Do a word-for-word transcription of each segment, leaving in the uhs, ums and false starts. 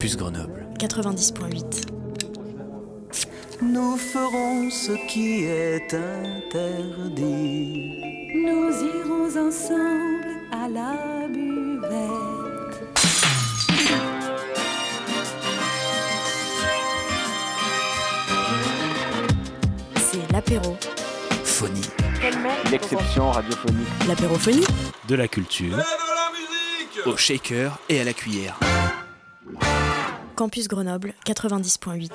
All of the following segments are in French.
Campus Grenoble quatre-vingt-dix point huit. Nous ferons ce qui est interdit. Nous irons ensemble à la buvette. C'est l'apéro. Phonie. L'exception radiophonique. L'apérophonie. De la culture. Au shaker et à la cuillère. Campus Grenoble quatre-vingt-dix point huit.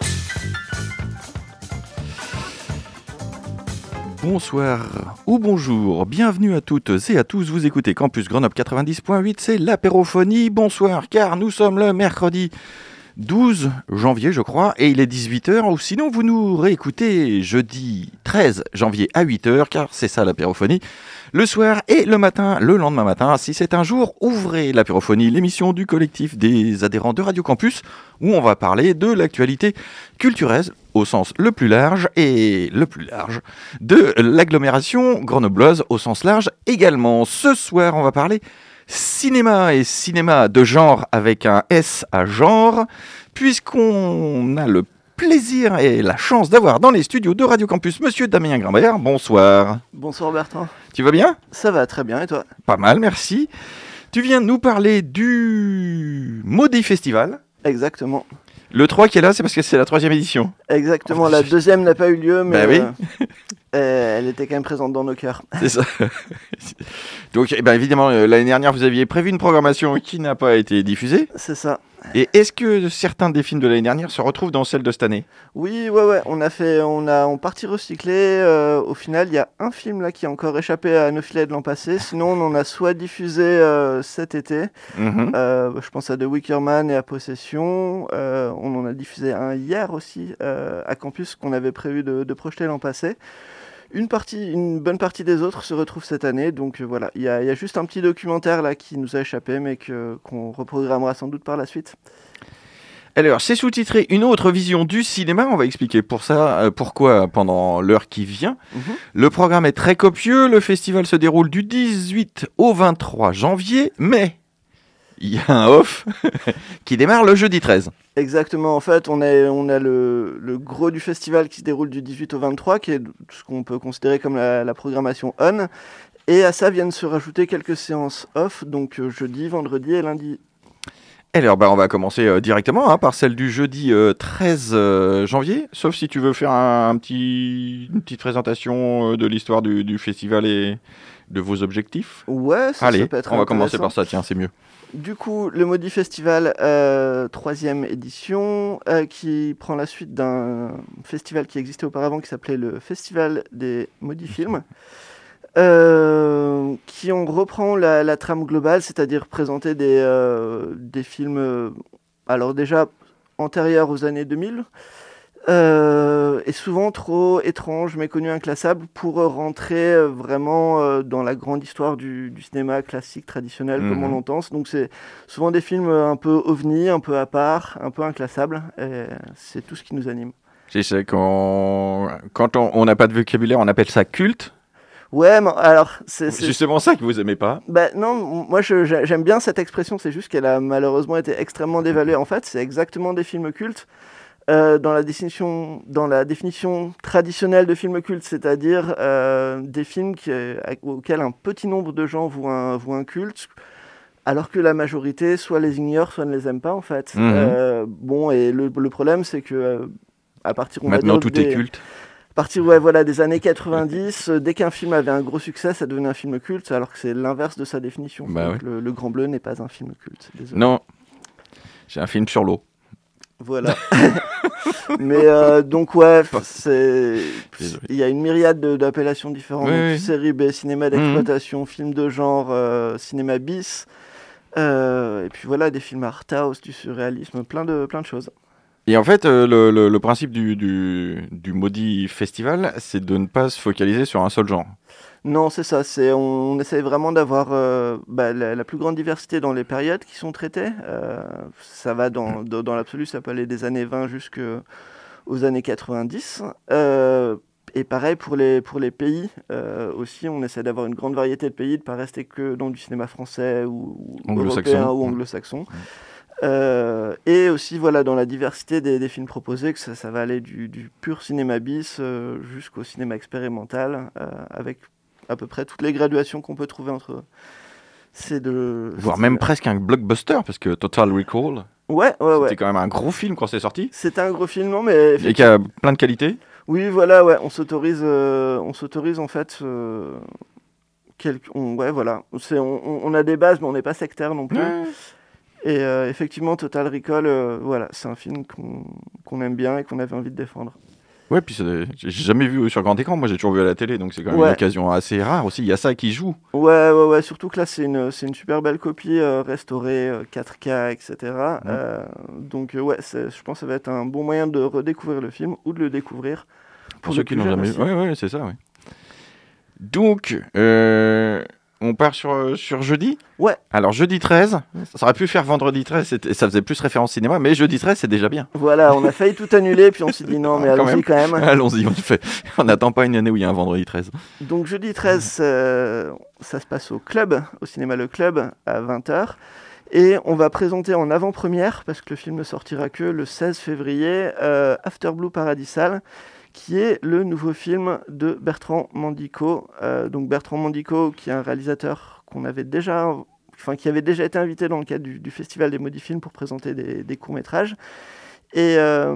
Bonsoir ou bonjour, bienvenue à toutes et à tous, vous écoutez Campus Grenoble quatre-vingt-dix point huit, c'est l'apérophonie, bonsoir, car nous sommes le mercredi douze janvier je crois, et il est dix-huit heures, ou sinon vous nous réécoutez jeudi treize janvier à huit heures, car c'est ça l'apérophonie, le soir et le matin, le lendemain matin, si c'est un jour, ouvrez l'apérophonie, l'émission du collectif des adhérents de Radio Campus, où on va parler de l'actualité culturelle, au sens le plus large, et le plus large, de l'agglomération grenobloise au sens large également. Ce soir, on va parler cinéma et cinéma de genre avec un S à genre, puisqu'on a le plaisir et la chance d'avoir dans les studios de Radio Campus Monsieur Damien Grimbert. Bonsoir. Bonsoir Bertrand. Tu vas bien ? Ça va très bien et toi ? Pas mal, merci. Tu viens de nous parler du Maudit Festival. Exactement. Le trois qui est là, c'est parce que c'est la troisième édition. Exactement, Enfin, la je... deuxième n'a pas eu lieu, mais bah oui. euh, elle était quand même présente dans nos cœurs. C'est ça. Donc, eh ben, évidemment, euh, l'année dernière, vous aviez prévu une programmation qui n'a pas été diffusée. C'est ça. Et est-ce que certains des films de l'année dernière se retrouvent dans celle de cette année ? Oui, ouais, ouais. On a fait, on a, on partit recycler. Euh, au final, il y a un film là qui a encore échappé à nos filets de l'an passé. Sinon, on en a soit diffusé euh, cet été. Mm-hmm. Euh, je pense à The Wicker Man et à Possession. Euh, on en a diffusé un hier aussi euh, à Campus qu'on avait prévu de, de projeter l'an passé. Une, partie, une bonne partie des autres se retrouvent cette année, donc euh, voilà, il y, y a juste un petit documentaire là qui nous a échappé, mais que, qu'on reprogrammera sans doute par la suite. Alors, c'est sous-titré « Une autre vision du cinéma », on va expliquer pour ça, euh, pourquoi pendant l'heure qui vient. Mm-hmm. Le programme est très copieux, le festival se déroule du dix-huit au vingt-trois janvier, mais il y a un off qui démarre le jeudi treize. Exactement, en fait, on a, on a le, le gros du festival qui se déroule du dix-huit au vingt-trois, qui est ce qu'on peut considérer comme la, la programmation on, et à ça viennent se rajouter quelques séances off, donc euh, jeudi, vendredi et lundi. Alors, bah, on va commencer euh, directement hein, par celle du jeudi euh, treize janvier, sauf si tu veux faire un, un petit, une petite présentation euh, de l'histoire du, du festival et de vos objectifs. Ouais, ça, Allez, ça peut être on va commencer intéressant. par ça, tiens, c'est mieux. Du coup, le Maudit Festival, euh, troisième édition, euh, qui prend la suite d'un festival qui existait auparavant, qui s'appelait le Festival des Maudits Films, euh, qui on reprend la, la trame globale, c'est-à-dire présenter des, euh, des films, euh, alors déjà antérieurs aux années deux mille, Euh, et souvent trop étrange, méconnu, inclassable pour euh, rentrer euh, vraiment euh, dans la grande histoire du, du cinéma classique, traditionnel, mmh. comme on l'entend. Donc c'est souvent des films un peu ovni, un peu à part, un peu inclassables. Et c'est tout ce qui nous anime. C'est ça, quand, quand on n'a pas de vocabulaire, on appelle ça culte. Ouais, mais alors... C'est, c'est... justement ça que vous aimez pas. Bah non, moi je, j'aime bien cette expression, c'est juste qu'elle a malheureusement été extrêmement dévaluée. En fait, c'est exactement des films cultes. Euh, dans, la définition, dans la définition traditionnelle de film culte, c'est-à-dire euh, des films qui, euh, auxquels un petit nombre de gens voient un, voient un culte, alors que la majorité soit les ignore, soit ne les aime pas en fait. Mmh. Euh, bon, et le, le problème c'est que euh, à partir on maintenant va dire, tout des, est culte. À partir ouais, voilà, des années quatre-vingt-dix, euh, dès qu'un film avait un gros succès, ça devenait un film culte, alors que c'est l'inverse de sa définition. Bah Donc, oui. le, le Grand Bleu n'est pas un film culte. Désolé. Non, c'est un film sur l'eau. Voilà. Mais euh, donc ouais, c'est il y a une myriade de, d'appellations différentes, oui, donc, oui. Série B, cinéma d'exploitation, mmh. film de genre, euh, cinéma bis, euh, et puis voilà des films art house, du surréalisme, plein de plein de choses. Et en fait, euh, le, le, le principe du, du, du Maudit Festival, c'est de ne pas se focaliser sur un seul genre. Non, c'est ça. C'est, on, on essaie vraiment d'avoir euh, bah, la, la plus grande diversité dans les périodes qui sont traitées. Euh, ça va dans, dans, dans l'absolu, ça peut aller des années vingt jusqu'aux années quatre-vingt-dix. Euh, et pareil pour les, pour les pays euh, aussi, on essaie d'avoir une grande variété de pays, de ne pas rester que dans du cinéma français ou, ou européen ou anglo-saxon. Euh, et aussi voilà dans la diversité des, des films proposés, que ça, ça va aller du, du pur cinéma bis euh, jusqu'au cinéma expérimental, euh, avec à peu près toutes les graduations qu'on peut trouver entre ces deux. Voire même presque un blockbuster, parce que Total Recall, ouais, ouais, c'était ouais. quand même un gros film quand c'est sorti. C'était un gros film, non, mais Et qui a plein de qualités. oui, voilà, ouais, on s'autorise, euh, on s'autorise en fait. Euh, quelques, on, ouais, voilà, c'est, on, on a des bases, mais on n'est pas sectaire non plus. Ouais. Et euh, effectivement, Total Recall, euh, voilà, c'est un film qu'on, qu'on aime bien et qu'on avait envie de défendre. Ouais, puis c'est... j'ai jamais vu sur grand écran, moi j'ai toujours vu à la télé, donc c'est quand même Ouais. une occasion assez rare aussi. Il y a ça qui joue. Ouais, ouais, ouais, surtout que là, c'est une, c'est une super belle copie euh, restaurée, euh, quatre K, et cetera. Ouais. Euh, donc, euh, ouais, c'est, je pense que ça va être un bon moyen de redécouvrir le film ou de le découvrir. Pour, Pour ceux les qui plus l'ont jeunes jamais aussi. vu. Ouais, ouais, c'est ça, ouais. Donc, euh, on part sur, sur jeudi. Ouais. Alors, jeudi treize, ça aurait pu faire vendredi treize, c'était- ça faisait plus référence cinéma, mais jeudi treize, c'est déjà bien. Voilà, on a failli tout annuler, puis on s'est dit non, mais Quand allons-y même. quand même. Allons-y, on fait. On n'attend pas une année où il y a un vendredi treize. Donc jeudi treize, euh, ça se passe au club, au cinéma Le Club, à vingt heures. Et on va présenter en avant-première, parce que le film ne sortira que le seize février, euh, After Blue Paradisal, qui est le nouveau film de Bertrand Mandico. Euh, donc Bertrand Mandico, qui est un réalisateur qu'on avait déjà, enfin qui avait déjà été invité dans le cadre du, du Festival des Maudits Films pour présenter des, des courts-métrages. Et euh,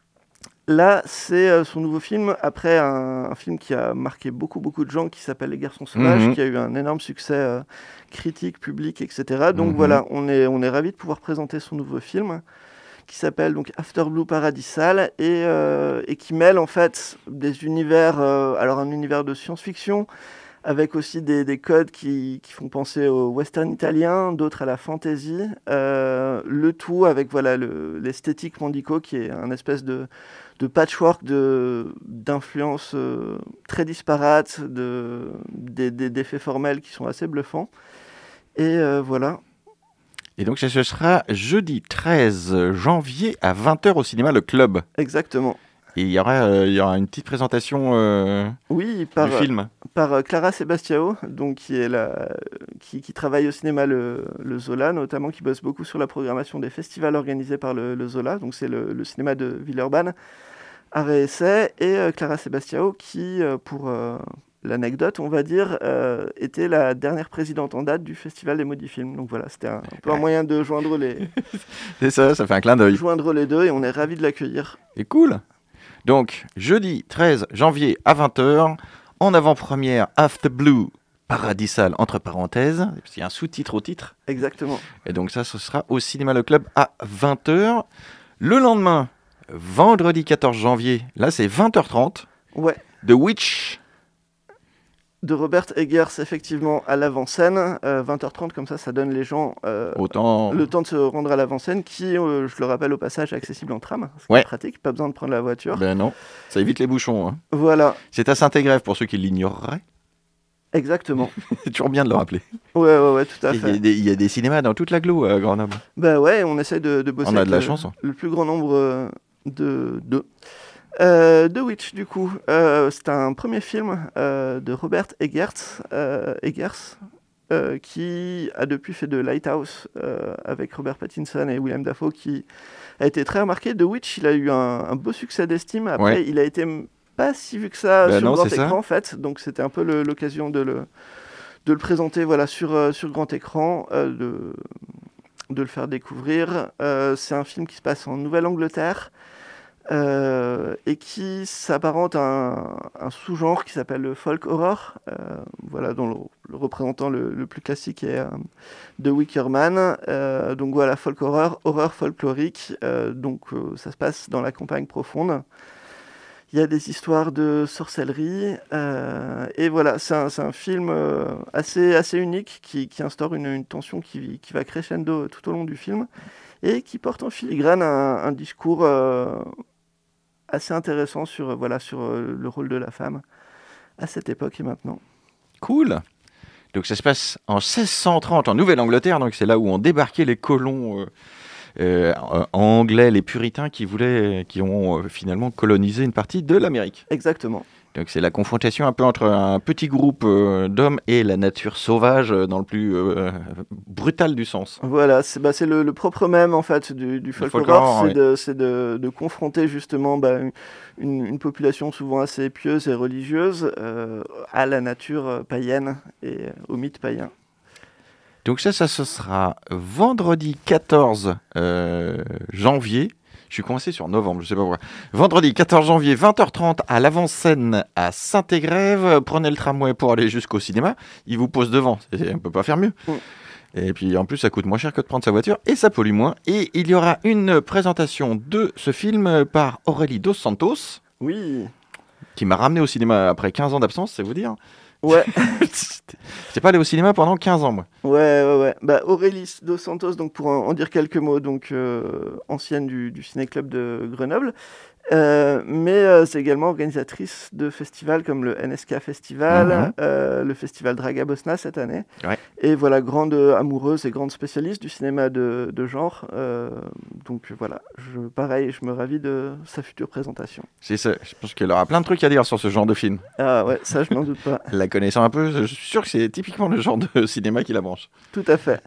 là, c'est euh, son nouveau film, après un, un film qui a marqué beaucoup, beaucoup de gens, qui s'appelle Les Garçons Sauvages, Mhm. qui a eu un énorme succès euh, critique, public, et cetera. Donc Mhm. voilà, on est, on est ravis de pouvoir présenter son nouveau film, qui s'appelle donc After Blue Paradisal, et, euh, et qui mêle en fait des univers, euh, alors un univers de science-fiction, avec aussi des, des codes qui, qui font penser au western italien, d'autres à la fantasy, euh, le tout avec voilà, le, l'esthétique Mandico, qui est un espèce de, de patchwork de, d'influences euh, très disparates, de, des, des, d'effets formels qui sont assez bluffants. Et euh, voilà. Et donc, ça, ce sera jeudi treize janvier à vingt heures au cinéma Le Club. Exactement. Et il y aura, euh, il y aura une petite présentation euh, Oui, par, du film. par euh, Clara Sebastiao, donc qui, est la, qui, qui travaille au cinéma le, le Zola, notamment qui bosse beaucoup sur la programmation des festivals organisés par le, le Zola, donc c'est le, le cinéma de Villeurbanne, Art et Essai, et euh, Clara Sebastiao qui, euh, pour euh, l'anecdote, on va dire, euh, était la dernière présidente en date du Festival des Maudits Films. Donc voilà, c'était un, un peu un moyen de joindre les, C'est ça, ça fait un clin d'œil. joindre les deux, et on est ravis de l'accueillir. Et cool. Donc, jeudi treize janvier à vingt heures, en avant-première After Blue Paradisal, entre parenthèses, parce qu'il y a un sous-titre au titre. Exactement. Et donc ça, ce sera au Cinéma Le Club à vingt heures. Le lendemain, vendredi quatorze janvier, là c'est vingt heures trente, Ouais. The Witch. De Robert Eggers, effectivement, à l'avant-scène, euh, vingt heures trente, comme ça, ça donne les gens euh, Autant... le temps de se rendre à l'avant-scène, qui, euh, je le rappelle au passage, est accessible en tram, ce qui Ouais. est pratique, pas besoin de prendre la voiture. Ben non, ça évite les bouchons. Hein. Voilà, C'est à Saint-Égrève pour ceux qui l'ignoreraient. exactement. C'est toujours bien de le rappeler. Ouais, ouais, ouais, tout à Il y, a fait. des, il y a des cinémas dans toute l'agglo à Grenoble. Bah ouais, on essaie de, de bosser On a avec de la le, chance, hein. le plus grand nombre euh, de... de. Euh, The Witch, du coup, euh, c'est un premier film euh, de Robert Eggers, euh, Eggers euh, qui a depuis fait de Lighthouse euh, avec Robert Pattinson et Willem Dafoe, qui a été très remarqué. The Witch, il a eu un, un beau succès d'estime. Après, Ouais. il a été m- pas si vu que ça Ben sur non, grand c'est ça. écran, en fait. Donc, c'était un peu le- l'occasion de le, de le présenter voilà, sur, euh, sur grand écran, euh, de, de le faire découvrir. Euh, c'est un film qui se passe en Nouvelle-Angleterre. Euh, et qui s'apparente à un, un sous-genre qui s'appelle le folk horror, euh, voilà, dont le, le représentant le, le plus classique est euh, The Wicker Man. Euh, donc voilà, folk horror, horreur folklorique. Euh, donc euh, ça se passe dans la campagne profonde. Il y a des histoires de sorcellerie. Euh, et voilà, c'est un, c'est un film euh, assez, assez unique qui, qui instaure une, une tension qui, qui va crescendo tout au long du film et qui porte en filigrane un, un discours euh, assez intéressant sur, euh, voilà, sur euh, le rôle de la femme à cette époque et maintenant. Cool. Donc ça se passe en seize cent trente en Nouvelle-Angleterre, donc c'est là où ont débarqué les colons euh, euh, anglais, les puritains qui voulaient, qui ont euh, finalement colonisé une partie de l'Amérique. Exactement. Donc c'est la confrontation un peu entre un petit groupe euh, d'hommes et la nature sauvage euh, dans le plus euh, brutal du sens. Voilà, c'est, bah, c'est le, le propre même en fait du, du folk folklore, horror, c'est, oui. de, c'est de, de confronter justement bah, une, une population souvent assez pieuse et religieuse euh, à la nature euh, païenne et euh, au mythe païen. Donc ça, ça ce sera vendredi quatorze euh, janvier. Je suis coincé sur novembre, je sais pas pourquoi. Vendredi quatorze janvier, vingt heures trente, à l'avant-scène à Saint-Égrève. Prenez le tramway pour aller jusqu'au cinéma. Il vous pose devant, c'est, on peut pas faire mieux. Mm. Et puis en plus, ça coûte moins cher que de prendre sa voiture et ça pollue moins. Et il y aura une présentation de ce film par Aurélie Dos Santos. Oui. Qui m'a ramené au cinéma après quinze ans d'absence, c'est vous dire. Ouais. J'étais pas allé au cinéma pendant quinze ans, moi. Ouais, ouais, ouais. Bah, Aurélie Dos Santos, donc pour en, en dire quelques mots, donc euh, ancienne du, du Ciné-Club de Grenoble, euh, mais euh, c'est également organisatrice de festivals comme le N S K Festival, mm-hmm. euh, le Festival Draga Bosna cette année. Ouais. Et voilà, grande amoureuse et grande spécialiste du cinéma de, de genre. Euh, donc voilà, je, pareil, je me ravis de sa future présentation. C'est ça, je pense qu'elle aura plein de trucs à dire sur ce genre de film. Ah ouais, ça je n'en doute pas. La connaissant un peu, je suis sûr que c'est typiquement le genre de cinéma qui la branche. Tout à fait.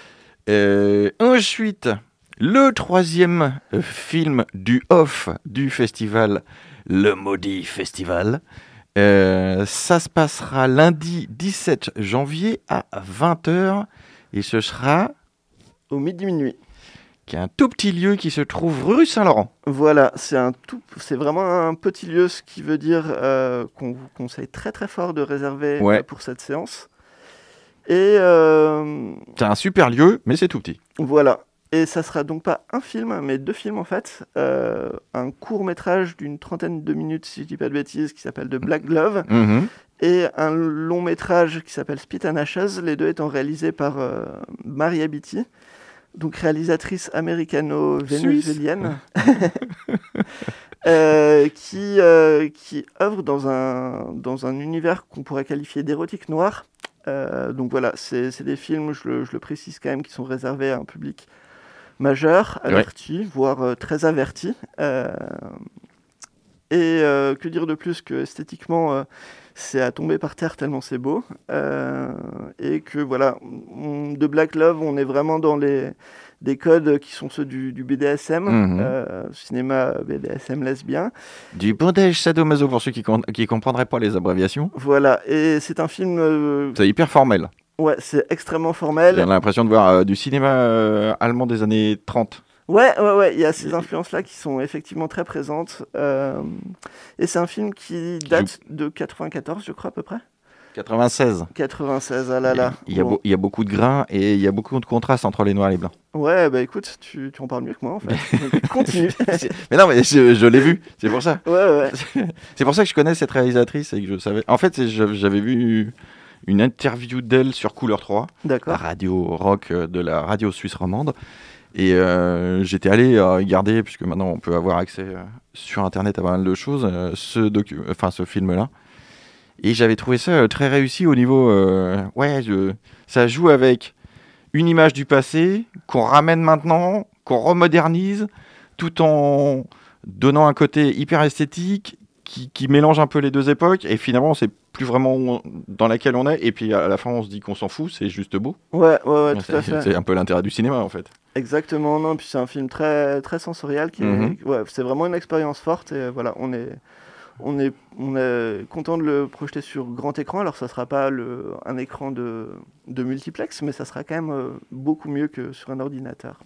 Euh, ensuite, le troisième film du off du festival, le Maudit Festival, euh, ça se passera lundi dix-sept janvier à vingt heures et ce sera... Au midi minuit. Qui est un tout petit lieu qui se trouve rue Saint-Laurent. Voilà, c'est, un tout, c'est vraiment un petit lieu, ce qui veut dire euh, qu'on vous conseille très très fort de réserver ouais. euh, pour cette séance. Et euh, c'est un super lieu, mais c'est tout petit. Voilà, et ça sera donc pas un film, mais deux films en fait. Euh, un court-métrage d'une trentaine de minutes, si je dis pas de bêtises, qui s'appelle The Black Glove, mmh. et un long-métrage qui s'appelle Spit and Ashes, les deux étant réalisés par euh, Maria Beatty. Donc réalisatrice américano-vénézuélienne, euh, qui, euh, qui œuvre dans un, dans un univers qu'on pourrait qualifier d'érotique noir. Euh, donc voilà, c'est, c'est des films, je le, je le précise quand même, qui sont réservés à un public majeur, averti, ouais. voire euh, très averti. Euh, et euh, que dire de plus que esthétiquement, euh, c'est à tomber par terre tellement c'est beau. Euh, et que voilà, on, de Black Love, on est vraiment dans les, des codes qui sont ceux du, du B D S M, mmh. euh, cinéma B D S M lesbien. Du bondage sadomaso pour ceux qui ne qui comprendraient pas les abréviations. Voilà, et c'est un film... Euh, c'est hyper formel. Ouais, c'est extrêmement formel. J'ai l'impression de voir euh, du cinéma euh, allemand des années trente. Ouais, ouais, ouais, il y a ces influences-là qui sont effectivement très présentes. Euh, et c'est un film qui date de quatre-vingt-quatorze, je crois, à peu près. quatre-vingt-seize. quatre-vingt-seize, ah là là. Il y, a, bon. il y a beaucoup de grains et il y a beaucoup de contrastes entre les noirs et les blancs. Ouais, bah écoute, tu, tu en parles mieux que moi, en fait. Donc, continue. Mais non, mais je, je l'ai vu, c'est pour ça. Ouais, ouais. C'est pour ça que je connais cette réalisatrice et que je savais... En fait, j'avais vu une interview d'elle sur Couleur trois, D'accord. la radio rock de la radio suisse romande. Et euh, j'étais allé euh, regarder, puisque maintenant on peut avoir accès euh, sur Internet à pas mal de choses, euh, ce, docu- enfin, ce film-là. Et j'avais trouvé ça euh, très réussi au niveau... Euh, ouais, je, ça joue avec une image du passé qu'on ramène maintenant, qu'on remodernise, tout en donnant un côté hyper esthétique qui, qui mélange un peu les deux époques. Et finalement, c'est plus vraiment dans laquelle on est. Et puis à la fin, on se dit qu'on s'en fout, c'est juste beau. Ouais, ouais, ouais, tout c'est, à fait. C'est un peu l'intérêt du cinéma, en fait. Exactement, non, puis c'est un film très, très sensoriel, qui mm-hmm. est, ouais, c'est vraiment une expérience forte, et voilà, on est, on est, on est content de le projeter sur grand écran, alors ça sera pas le, un écran de, de multiplex, mais ça sera quand même euh, beaucoup mieux que sur un ordinateur.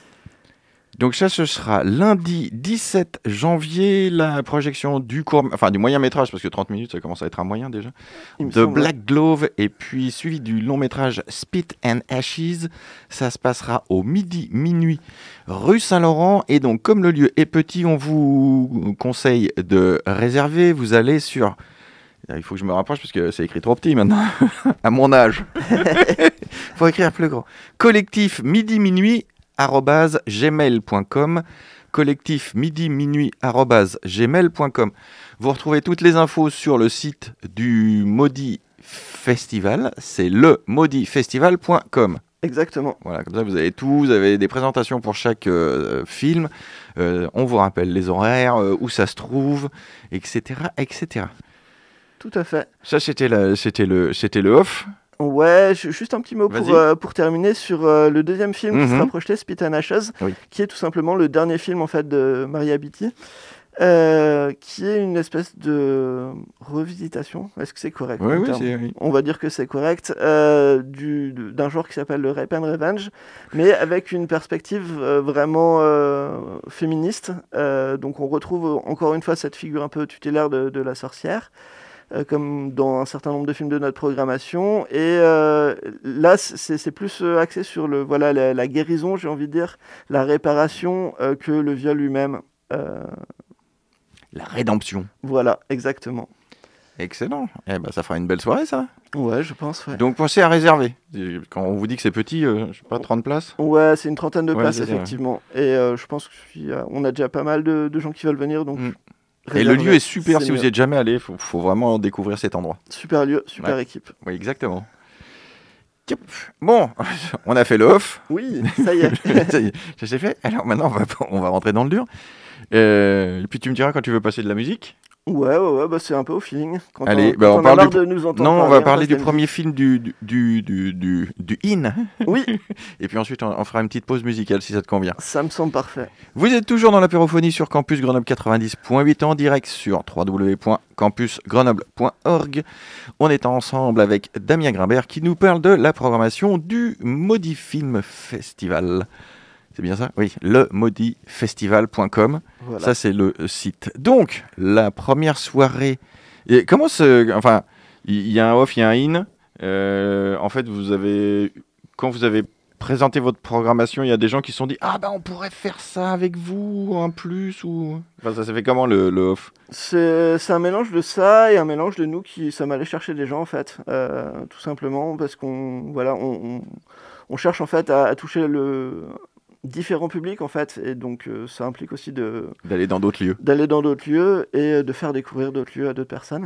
Donc ça, ce sera lundi dix-sept janvier, la projection du court, enfin du moyen métrage, parce que trente minutes, ça commence à être un moyen déjà, The Black Glove, et puis suivi du long métrage Spit and Ashes. Ça se passera au midi minuit, rue Saint-Laurent. Et donc, comme le lieu est petit, on vous conseille de réserver. Vous allez sur... Il faut que je me rapproche parce que c'est écrit trop petit maintenant, à mon âge. Il faut écrire plus gros. Collectif midi minuit arobase gmail point com, collectif midi minuit arobase gmail point com. Vous retrouvez toutes les infos sur le site du Maudit Festival, c'est le maudit festival point com. Exactement. Voilà, comme ça vous avez tout, vous avez des présentations pour chaque euh, film, euh, on vous rappelle les horaires, euh, où ça se trouve, et cetera, et cetera. tout à fait. Ça, c'était, la, c'était, le, c'était le off. Ouais, juste un petit mot pour, euh, pour terminer sur euh, le deuxième film mm-hmm. qui sera projeté, Spit and Ashes, oui. qui est tout simplement le dernier film en fait, de Maria Beatty, euh, qui est une espèce de revisitation, est-ce que c'est correct oui, oui, c'est, oui. On va dire que c'est correct, euh, du, d'un genre qui s'appelle le Rape and Revenge, mais avec une perspective euh, vraiment euh, féministe. Euh, donc on retrouve encore une fois cette figure un peu tutélaire de, de la sorcière, Euh, comme dans un certain nombre de films de notre programmation. Et euh, là, c'est, c'est plus euh, axé sur le, voilà, la, la guérison, j'ai envie de dire, la réparation euh, que le viol lui-même. Euh... La rédemption. Voilà, exactement. Excellent. Eh ben, ça fera une belle soirée, ça. Ouais, je pense, ouais. Donc, pensez à réserver. Quand on vous dit que c'est petit, euh, je sais pas, trente places. Ouais, c'est une trentaine de ouais, places, effectivement. Ça, ouais. Et euh, je pense qu'on a déjà pas mal de, de gens qui veulent venir, donc... Mm. Et le lieu est super, c'est si mieux. Vous n'y êtes jamais allé, il faut, faut vraiment découvrir cet endroit. Super lieu, super ouais. équipe. Oui, exactement. Bon, on a fait le off. Oui, ça y est. ça y est, ça s'est fait. Alors maintenant, on va, on va rentrer dans le dur. Euh, et puis tu me diras quand tu veux passer de la musique. Ouais, ouais, ouais, bah c'est un peu au feeling. Quand Allez, on, bah quand on, on parle a marre du... de nous entendre Non, parler, on va parler du musique. premier film du du du du, du, du In. Oui. Et puis ensuite, on, on fera une petite pause musicale si ça te convient. Ça me semble parfait. Vous êtes toujours dans l'apérophonie sur Campus Grenoble quatre-vingt-dix point huit en direct sur w w w point campus grenoble point org. On est ensemble avec Damien Grimbert qui nous parle de la programmation du Maudit Film Festival. C'est bien ça ? Oui, le maudit festival point com. Voilà. Ça, c'est le site. Donc, la première soirée... Et comment se... Enfin, il y, y a un off, il y a un in. Euh, en fait, vous avez... Quand vous avez présenté votre programmation, il y a des gens qui se sont dit « Ah, ben, on pourrait faire ça avec vous, en plus » ou... Enfin, ça s'est fait comment, le, le off ? c'est, c'est un mélange de ça et un mélange de nous qui sommes allés chercher des gens, en fait. Euh, tout simplement, parce qu'on... Voilà, on, on, on cherche, en fait, à, à toucher le... différents publics en fait, et donc euh, ça implique aussi de d'aller dans d'autres lieux d'aller dans d'autres lieux et de faire découvrir d'autres lieux à d'autres personnes.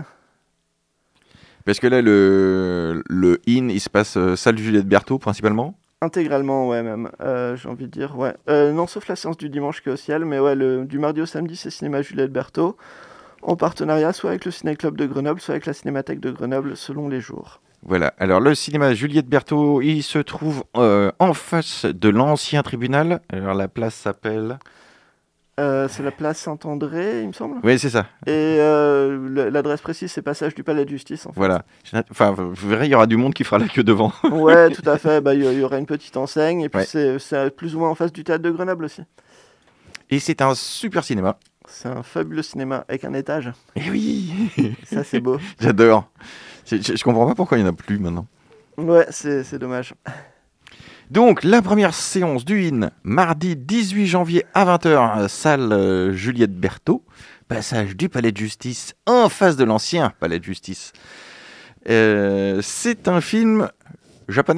Parce que là le le in il se passe euh, salle Juliette Berthaud principalement. Intégralement, ouais, même euh, j'ai envie de dire, ouais, euh, non, sauf la séance du dimanche qui est au ciel, mais ouais, le du mardi au samedi c'est cinéma Juliette Berthaud en partenariat soit avec le Ciné-Club de Grenoble, soit avec la Cinémathèque de Grenoble selon les jours. Voilà, alors le cinéma Juliette Berthaud, il se trouve euh, en face de l'ancien tribunal. Alors la place s'appelle... Euh, c'est la place Saint-André, il me semble. Oui, c'est ça. Et euh, l'adresse précise, c'est passage du Palais de Justice, en fait. Voilà. Enfin, vous verrez, il y aura du monde qui fera la queue devant. Ouais, tout à fait. Bah, il y aura une petite enseigne. Et puis, ouais. c'est, c'est plus ou moins en face du Théâtre de Grenoble aussi. Et c'est un super cinéma. C'est un fabuleux cinéma avec un étage. Eh oui. Ça, c'est beau. J'adore. Je, je comprends pas pourquoi il n'y en a plus maintenant. Ouais, c'est, c'est dommage. Donc, la première séance du I N, mardi dix-huit janvier à vingt heures, salle euh, Juliette Berthaud, passage du Palais de Justice, en face de l'ancien Palais de Justice. Euh, c'est un film japonais ?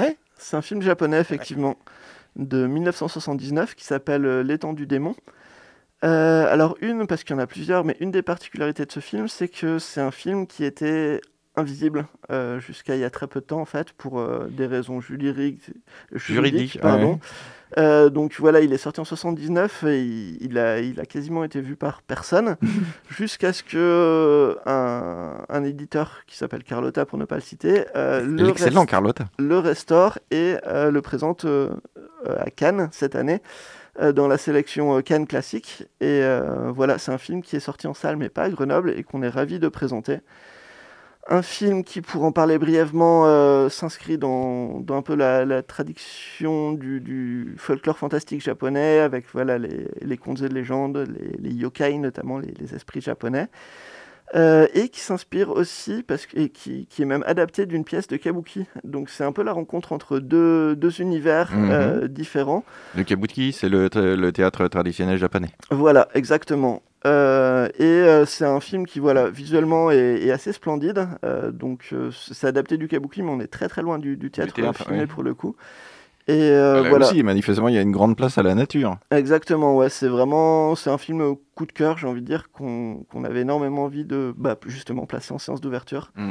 C'est un film japonais, effectivement, de dix-neuf cent soixante-dix-neuf, qui s'appelle euh, L'étang du démon. Euh, alors, une, parce qu'il y en a plusieurs, mais une des particularités de ce film, c'est que c'est un film qui était... invisible euh, jusqu'à il y a très peu de temps en fait pour euh, des raisons juridiques, juridiques pardon. Ouais. Euh, donc voilà, il est sorti en soixante-dix-neuf et il, il, a, il a quasiment été vu par personne jusqu'à ce que euh, un, un éditeur qui s'appelle Carlotta pour ne pas le citer euh, le, L'excellent rest, Carlotta. le restaure et euh, le présente euh, à Cannes cette année euh, dans la sélection euh, Cannes classique et euh, voilà, c'est un film qui est sorti en salle mais pas à Grenoble et qu'on est ravi de présenter. Un film qui, pour en parler brièvement, euh, s'inscrit dans, dans un peu la, la tradition du, du folklore fantastique japonais, avec voilà, les, les contes et légendes, les, les yokai notamment, les, les esprits japonais, euh, et qui s'inspire aussi, parce que, et qui, qui est même adapté d'une pièce de kabuki. Donc c'est un peu la rencontre entre deux, deux univers mmh. euh, différents. Le kabuki, c'est le, le théâtre traditionnel japonais. Voilà, exactement. Euh, et euh, c'est un film qui voilà visuellement est, est assez splendide euh, donc euh, c'est adapté du kabuki mais on est très très loin du, du théâtre, du théâtre filmé oui. Pour le coup et euh, là voilà aussi manifestement il y a une grande place à la nature. Exactement, ouais, c'est vraiment c'est un film coup de cœur, j'ai envie de dire qu'on, qu'on avait énormément envie de bah, justement placer en séance d'ouverture. Mm-hmm.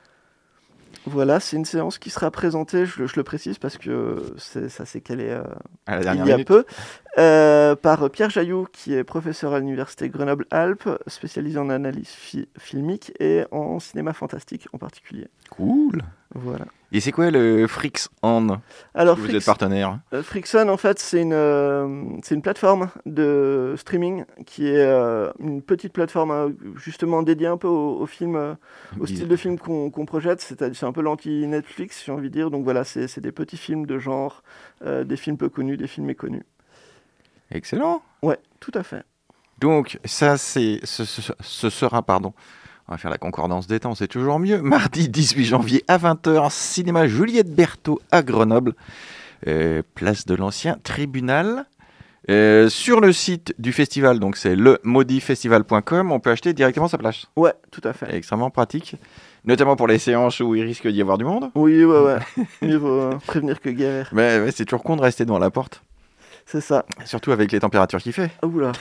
Voilà, c'est une séance qui sera présentée, je, je le précise parce que c'est, ça s'est calé euh, à la dernière il y a minute. peu, euh, par Pierre Jailloux, qui est professeur à l'université Grenoble-Alpes, spécialisé en analyse fi- filmique et en cinéma fantastique en particulier. Cool. Voilà. Et c'est quoi le Frixon? Alors, Vous Frix- êtes partenaire. euh, Frixon, en fait, c'est une, euh, c'est une plateforme de streaming qui est euh, une petite plateforme euh, justement dédiée un peu au, au film, euh, au style de film qu'on, qu'on projette. C'est, c'est un peu l'anti-Netflix, si j'ai envie de dire. Donc voilà, c'est, c'est des petits films de genre, euh, des films peu connus, des films méconnus. Excellent. Ouais, tout à fait. Donc, ça, c'est, ce, ce- ce sera, pardon, on va faire la concordance des temps, c'est toujours mieux. Mardi dix-huit janvier à vingt heures, cinéma Juliette Berthaud à Grenoble, euh, place de l'ancien tribunal. Euh, sur le site du festival, donc c'est le maudit festival point com, on peut acheter directement sa place. Ouais, tout à fait. C'est extrêmement pratique, notamment pour les séances où il risque d'y avoir du monde. Oui, ouais, ouais. Mieux vaut euh, prévenir que guérir. Mais ouais, c'est toujours con de rester devant la porte, C'est ça. surtout avec les températures qu'il fait. Ah, oula.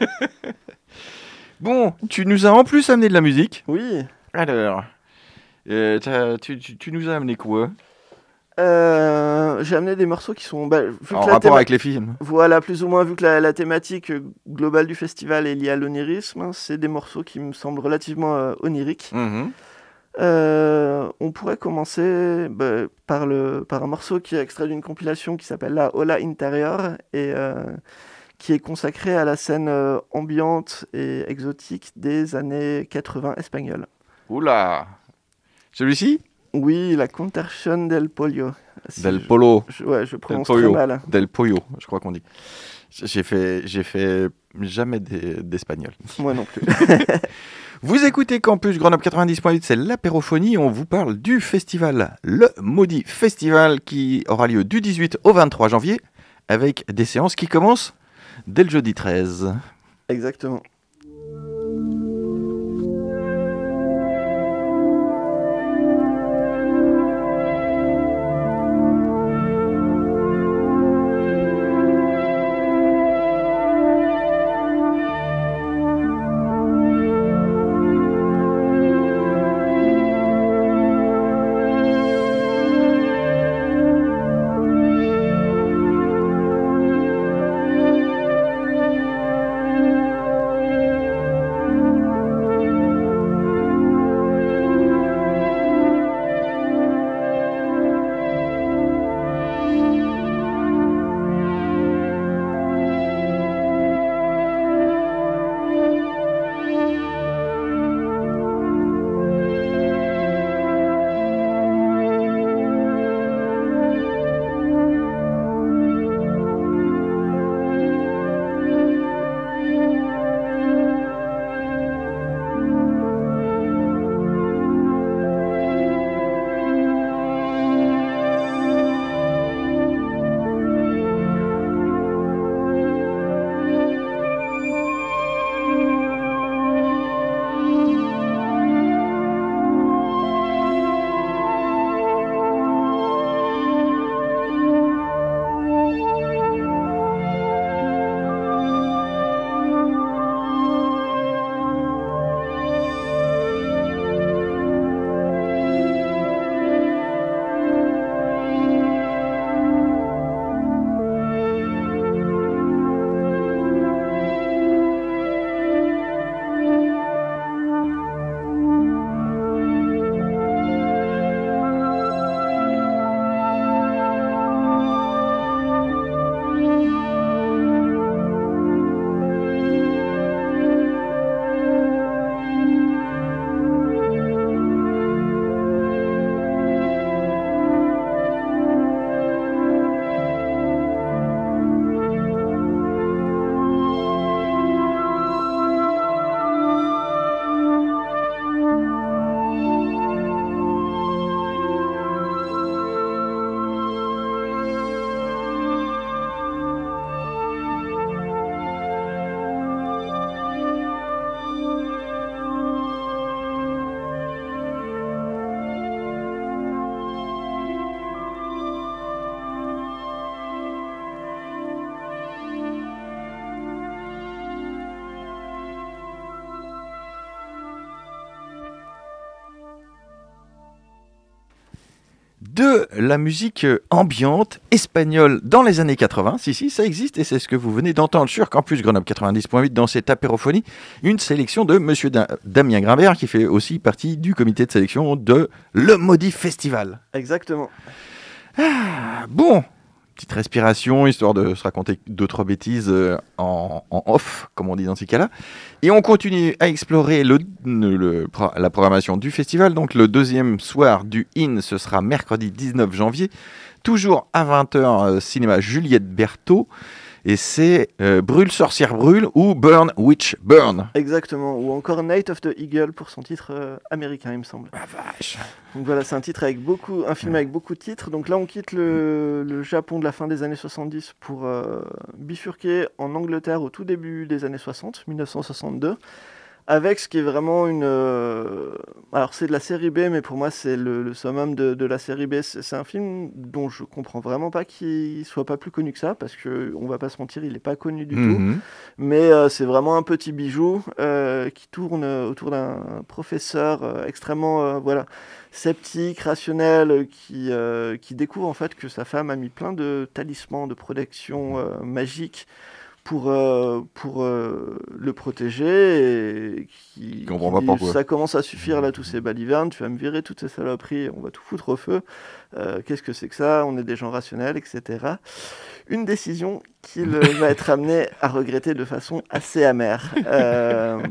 Bon, tu nous as en plus amené de la musique. Oui. Alors, euh, t'as- tu, tu- tu nous as amené quoi? Euh, j'ai amené des morceaux qui sont... Bah, vu que En la rapport théma- avec les films. Voilà, plus ou moins, vu que la, la thématique euh, globale du festival est liée à l'onirisme, hein, c'est des morceaux qui me semblent relativement euh, oniriques. Mhm. Euh, on pourrait commencer bah, par, le, par un morceau qui est extrait d'une compilation qui s'appelle La Ola Interior et euh, qui est consacré à la scène euh, ambiante et exotique des années quatre-vingts espagnoles. Oula. Celui-ci? Oui, la Contorsión del Pollo. Si Del je- Polo. je- ouais, je prononce Pollo. très mal. Del Pollo, je crois qu'on dit. J'ai fait, j'ai fait jamais des- d'espagnol. Moi non plus. Vous écoutez Campus Grenoble quatre-vingt-dix point huit, c'est l'apérophonie. On vous parle du festival, le maudit festival qui aura lieu du dix-huit au vingt-trois janvier avec des séances qui commencent dès le jeudi treize. Exactement. de la musique ambiante espagnole dans les années quatre-vingts. Si, si, ça existe et c'est ce que vous venez d'entendre sur Campus Grenoble quatre-vingt-dix point huit dans cette apérophonie. Une sélection de Monsieur Da- Damien Grimbert qui fait aussi partie du comité de sélection de Le Maudit Festival. Exactement. Ah, bon, petite respiration, histoire de se raconter deux, trois bêtises euh, en, en off, comme on dit dans ces cas-là. Et on continue à explorer le, le, le, la programmation du festival. Donc le deuxième soir du I N, ce sera mercredi dix-neuf janvier, toujours à vingt heures, euh, cinéma Juliette Berthaud. Et c'est euh, Brûle, sorcière brûle ou Burn, Witch Burn. Exactement, ou encore Night of the Eagle pour son titre euh, américain, il me semble. Ah vache. Donc voilà, c'est un titre avec beaucoup, un film avec beaucoup de titres. Donc là, on quitte le, le Japon de la fin des années soixante-dix pour euh, bifurquer en Angleterre au tout début des années soixante, dix-neuf cent soixante-deux, avec ce qui est vraiment une... Euh, alors c'est de la série B, mais pour moi c'est le, le summum de, de la série B. C'est, c'est un film dont je comprends vraiment pas qu'il soit pas plus connu que ça, parce qu'on va pas se mentir, il est pas connu du Mm-hmm. tout. Mais euh, c'est vraiment un petit bijou euh, qui tourne autour d'un professeur euh, extrêmement euh, voilà, sceptique, rationnel, euh, qui, euh, qui découvre en fait que sa femme a mis plein de talismans de protection euh, magiques pour, euh, pour euh, le protéger, et qui, Je comprends qui pas dit, pourquoi. ça commence à suffire là, tous ces balivernes, tu vas me virer toutes ces saloperies, on va tout foutre au feu, euh, qu'est-ce que c'est que ça, on est des gens rationnels, et cetera. Une décision qu'il euh, va être amené à regretter de façon assez amère. Euh,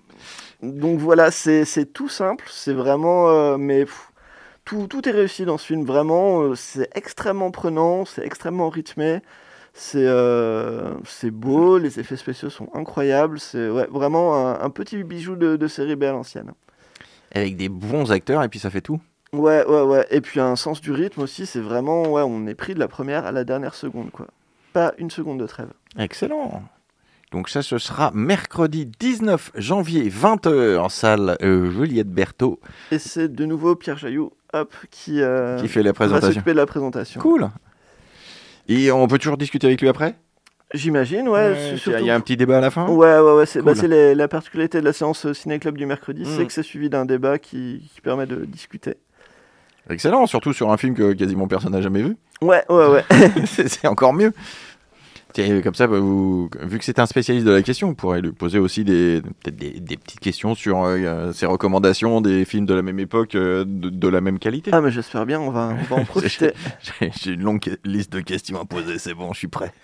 donc voilà, c'est, c'est tout simple, c'est vraiment... Euh, mais pff, tout, tout est réussi dans ce film, vraiment, euh, c'est extrêmement prenant, c'est extrêmement rythmé. C'est, euh, c'est beau, les effets spéciaux sont incroyables, c'est ouais, vraiment un, un petit bijou de, de série B à l'ancienne. Avec des bons acteurs et puis ça fait tout. Ouais, ouais, ouais. Et puis un sens du rythme aussi, c'est vraiment, ouais, on est pris de la première à la dernière seconde, quoi. Pas une seconde de trêve. Excellent. Donc ça, ce sera mercredi dix-neuf janvier, vingt heures, salle euh, Juliette Berthaud. Et c'est de nouveau Pierre Jailloux, hop, qui, euh, Qui fait la va présentation. s'occuper de la présentation. Cool. Et on peut toujours discuter avec lui après ? J'imagine, ouais. Ouais, c'est Il surtout... y a un petit débat à la fin ? Ouais, ouais, ouais. C'est, Cool. bah, c'est les- la particularité de la séance Ciné-Club du mercredi, Mm. c'est que c'est suivi d'un débat qui, qui permet de discuter. Excellent, surtout sur un film que quasiment personne n'a jamais vu. Ouais, ouais, ouais. c'est, c'est encore mieux. Tiens, comme ça, bah, vous, vu que c'est un spécialiste de la question, vous pourrez lui poser aussi des, peut-être des, des petites questions sur euh, ses recommandations des films de la même époque, euh, de, de la même qualité. Ah, mais j'espère bien, on va, on va en profiter. J'ai, j'ai une longue que- liste de questions à poser, c'est bon, je suis prêt.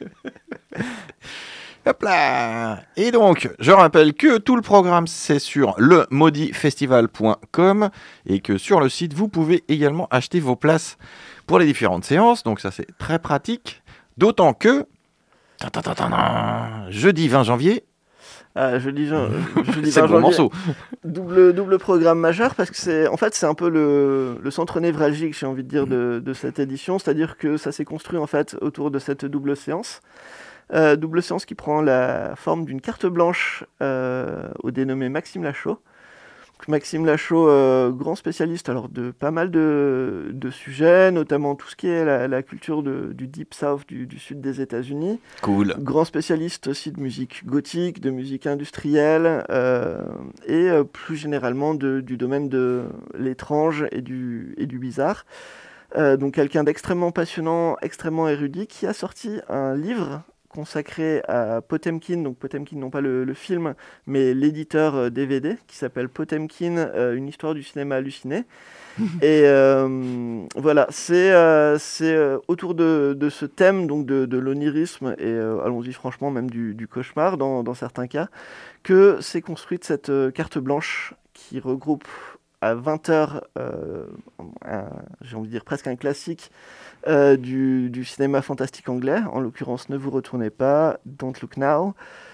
Hop là. Et donc, je rappelle que tout le programme, c'est sur le maudit festival point com et que sur le site, vous pouvez également acheter vos places pour les différentes séances. Donc ça, c'est très pratique. D'autant que, ta, ta, ta, ta, ta, jeudi vingt janvier, Ah, je dis, je, je dis c'est le vingt gros janvier. morceau. Double, double programme majeur parce que c'est, en fait, c'est un peu le, le centre névralgique, j'ai envie de dire, de, de cette édition. C'est-à-dire que ça s'est construit en fait autour de cette double séance. Euh, double séance qui prend la forme d'une carte blanche euh, au dénommé Maxime Lachaud. Donc, Maxime Lachaud, euh, grand spécialiste alors, de pas mal de, de sujets, notamment tout ce qui est la, la culture de, du Deep South, du, du sud des États-Unis. Cool. Grand spécialiste aussi de musique gothique, de musique industrielle euh, et euh, plus généralement de, du domaine de l'étrange et du, et du bizarre. Euh, donc quelqu'un d'extrêmement passionnant, extrêmement érudit, qui a sorti un livre consacré à Potemkin, donc Potemkin non pas le, le film, mais l'éditeur euh, D V D, qui s'appelle Potemkin, euh, une histoire du cinéma halluciné. Et euh, voilà, c'est, euh, c'est euh, autour de, de ce thème, donc de, de l'onirisme, et euh, allons-y franchement, même du, du cauchemar dans, dans certains cas, que s'est construite cette euh, carte blanche qui regroupe à vingt heures, euh, un, j'ai envie de dire presque un classique euh, du, du cinéma fantastique anglais, en l'occurrence Ne vous retournez pas, Don't Look Now,